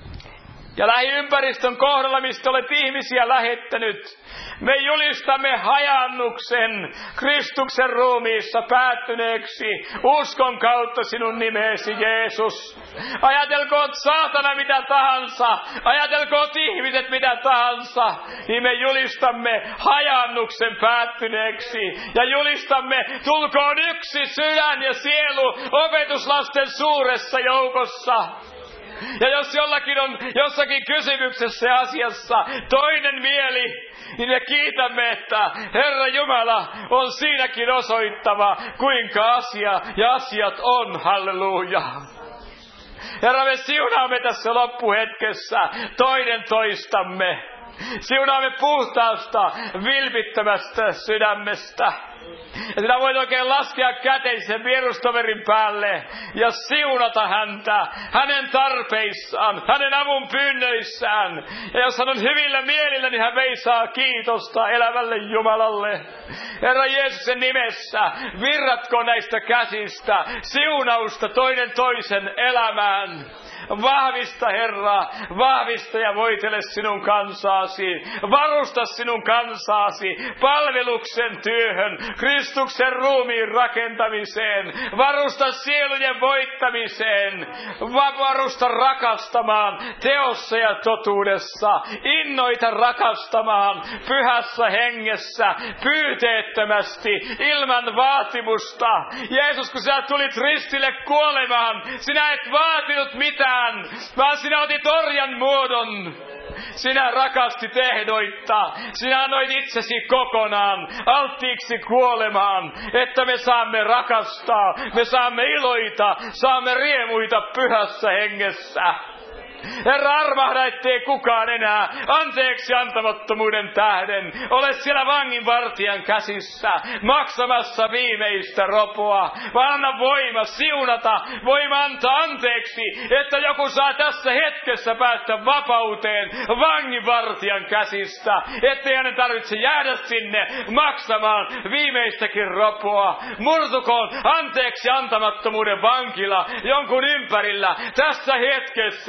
ja lähiympäristön kohdalla, mistä olet ihmisiä lähettänyt, me julistamme hajannuksen Kristuksen ruumiissa päättyneeksi uskon kautta sinun nimeesi, Jeesus. Ajatelkoot saatana mitä tahansa, ajatelkoot ihmiset mitä tahansa, niin me julistamme hajannuksen päättyneeksi ja julistamme, tulkoon yksi sydän ja sielu opetuslasten suuressa joukossa. Ja jos jollakin on jossakin kysymyksessä ja asiassa toinen mieli, niin me kiitämme, että Herra Jumala on siinäkin osoittava, kuinka asia ja asiat on. Halleluja. Herra, me siunaamme tässä loppuhetkessä toinen toistamme. Siunaamme puhtaasta, vilpittömästä sydämestä. Ja sinä voit oikein laskea kätesi sen vierustoverin päälle ja siunata häntä, hänen tarpeissaan, hänen avun pyynnöissään. Ja jos hän on hyvillä mielillä, niin hän veisaa kiitosta elävälle Jumalalle. Herra Jeesuksen nimessä, virratko näistä käsistä siunausta toinen toisen elämään. Vahvista, Herra, vahvista ja voitele sinun kansaasi. Varusta sinun kansaasi palveluksen työhön, Kristuksen ruumiin rakentamiseen. Varusta sielujen voittamiseen. Varusta rakastamaan teossa ja totuudessa. Innoita rakastamaan pyhässä hengessä, pyyteettömästi, ilman vaatimusta. Jeesus, kun sä tulit ristille kuolemaan, sinä et vaatinut mitään, vaan sinä otit orjan muodon. Sinä rakastit ehdoitta. Sinä annoit itsesi kokonaan alttiiksi kuolemaan, että me saamme rakastaa, me saamme iloita, saamme riemuita pyhässä hengessä. Herra, armahda, ettei kukaan enää anteeksi antamattomuuden tähden ole siellä vanginvartijan käsissä maksamassa viimeistä ropoa, vaan anna voima siunata, voima antaa anteeksi, että joku saa tässä hetkessä päästä vapauteen vanginvartijan käsistä, ettei hänen tarvitse jäädä sinne maksamaan viimeistäkin ropoa. Murtukoon anteeksi antamattomuuden vankila jonkun ympärillä tässä hetkessä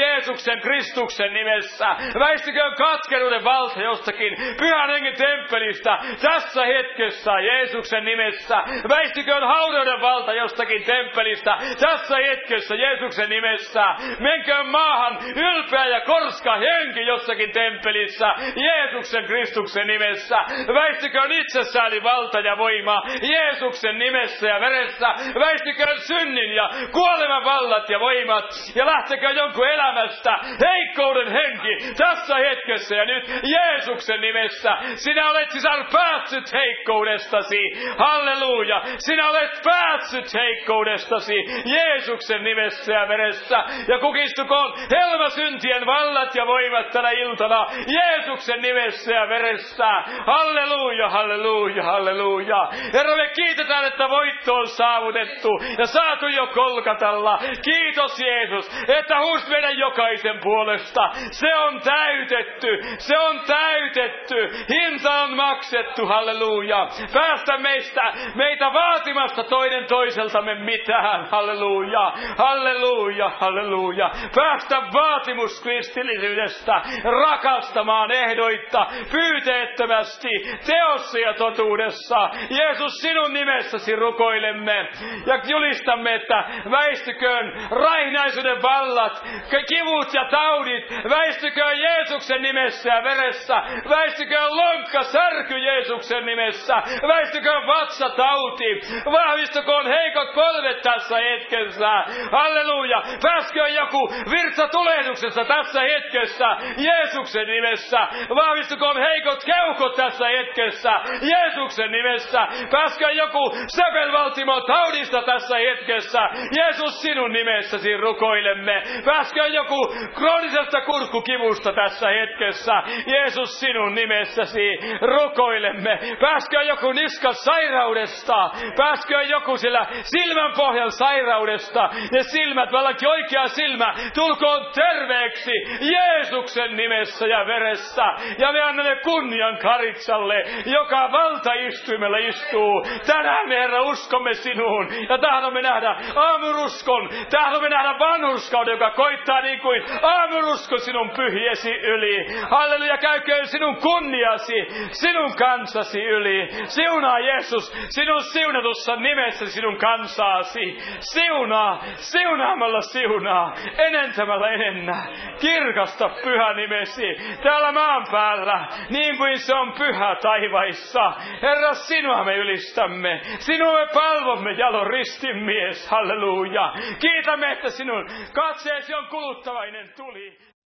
Jeesuksen Kristuksen nimessä. Väistyköön katkeruuden valta jostakin Pyhän Hengen temppelistä tässä hetkessä Jeesuksen nimessä. Väistyköön haureuden valta jostakin temppelistä tässä hetkessä Jeesuksen nimessä. Menköön maahan ylpeä ja korska henki jossakin temppelissä Jeesuksen Kristuksen nimessä. Väistyköön itsesääli valta ja voima Jeesuksen nimessä ja veressä. Väistyköön synnin ja kuoleman vallat ja voimat ja lähtekö jonkun elämästä heikkouden henki tässä hetkessä ja nyt Jeesuksen nimessä. Sinä olet sisään päässyt heikkoudestasi. Halleluja. Sinä olet päässyt heikkoudestasi Jeesuksen nimessä ja veressä. Ja kukistukoon helmasyntien vallat ja voimat tänä iltana Jeesuksen nimessä ja veressä. Halleluja, halleluja, halleluja. Herra, me kiitetään, että voitto on saavutettu ja saatu jo Kolkatalla. Kiitos Jeesus, että huusit meidän jokaisen puolesta. Se on täytetty, se on täytetty. Hinta on maksettu, halleluja. Päästä meistä, meitä vaatimasta toinen toiseltamme mitään, halleluja, halleluja, halleluja. Päästä vaatimus kristillisyydestä rakastamaan ehdoitta, pyyteettömästi, teossa ja totuudessa. Jeesus, sinun nimessäsi rukoilemme ja julistamme, että väistyköön raihnaisuuden vallat, kivut ja taudit, väistyköön Jeesuksen nimessä ja veressä, väistyköön lonkka, särky Jeesuksen nimessä, väistyköön vatsatauti, vahvistukoon heikot polvet tässä hetkessä, halleluja, pääsköön joku virtsa tulehduksessa tässä hetkessä, Jeesuksen nimessä, vahvistukoon heikot keuhkot tässä hetkessä, Jeesuksen nimessä, pääsköön joku sepelvaltimo taudista tässä hetkessä, Jeesus, sinun nimessäsi rukoilemme, pääsköön joku kroonisesta kurkkukivusta tässä hetkessä, Jeesus, sinun nimessäsi rukoilemme, pääsköön joku niskas sairaudesta, pääsköön joku sillä silmän pohjan sairaudesta, ne silmät, vallankin oikea silmä, tulkoon terveeksi Jeesuksen nimessä ja veressä, ja me annamme kunnian Karitsalle, joka valtaistuimella istuu. Tänään me, Herra, uskomme sinuun ja tahdomme nähdä aamuruskon, tahdomme nähdä vanhurskauden, joka koittaa niin kuin aamurusko sinun pyhiesi yli. Halleluja, käyköön sinun kunniasi, sinun kansasi yli. Siunaa Jeesus, sinun siunatussa nimessä sinun kansaasi. Siunaa, siunaamalla siunaa, enentämällä enennä. Kirkasta pyhä nimesi täällä maan päällä, niin kuin se on pyhä taivaissa. Herra, sinua me ylistämme, sinua me palvomme, jalon ristin mies. Halleluja. Kiitämme, että sinun katseesi on kuluttavainen tuli.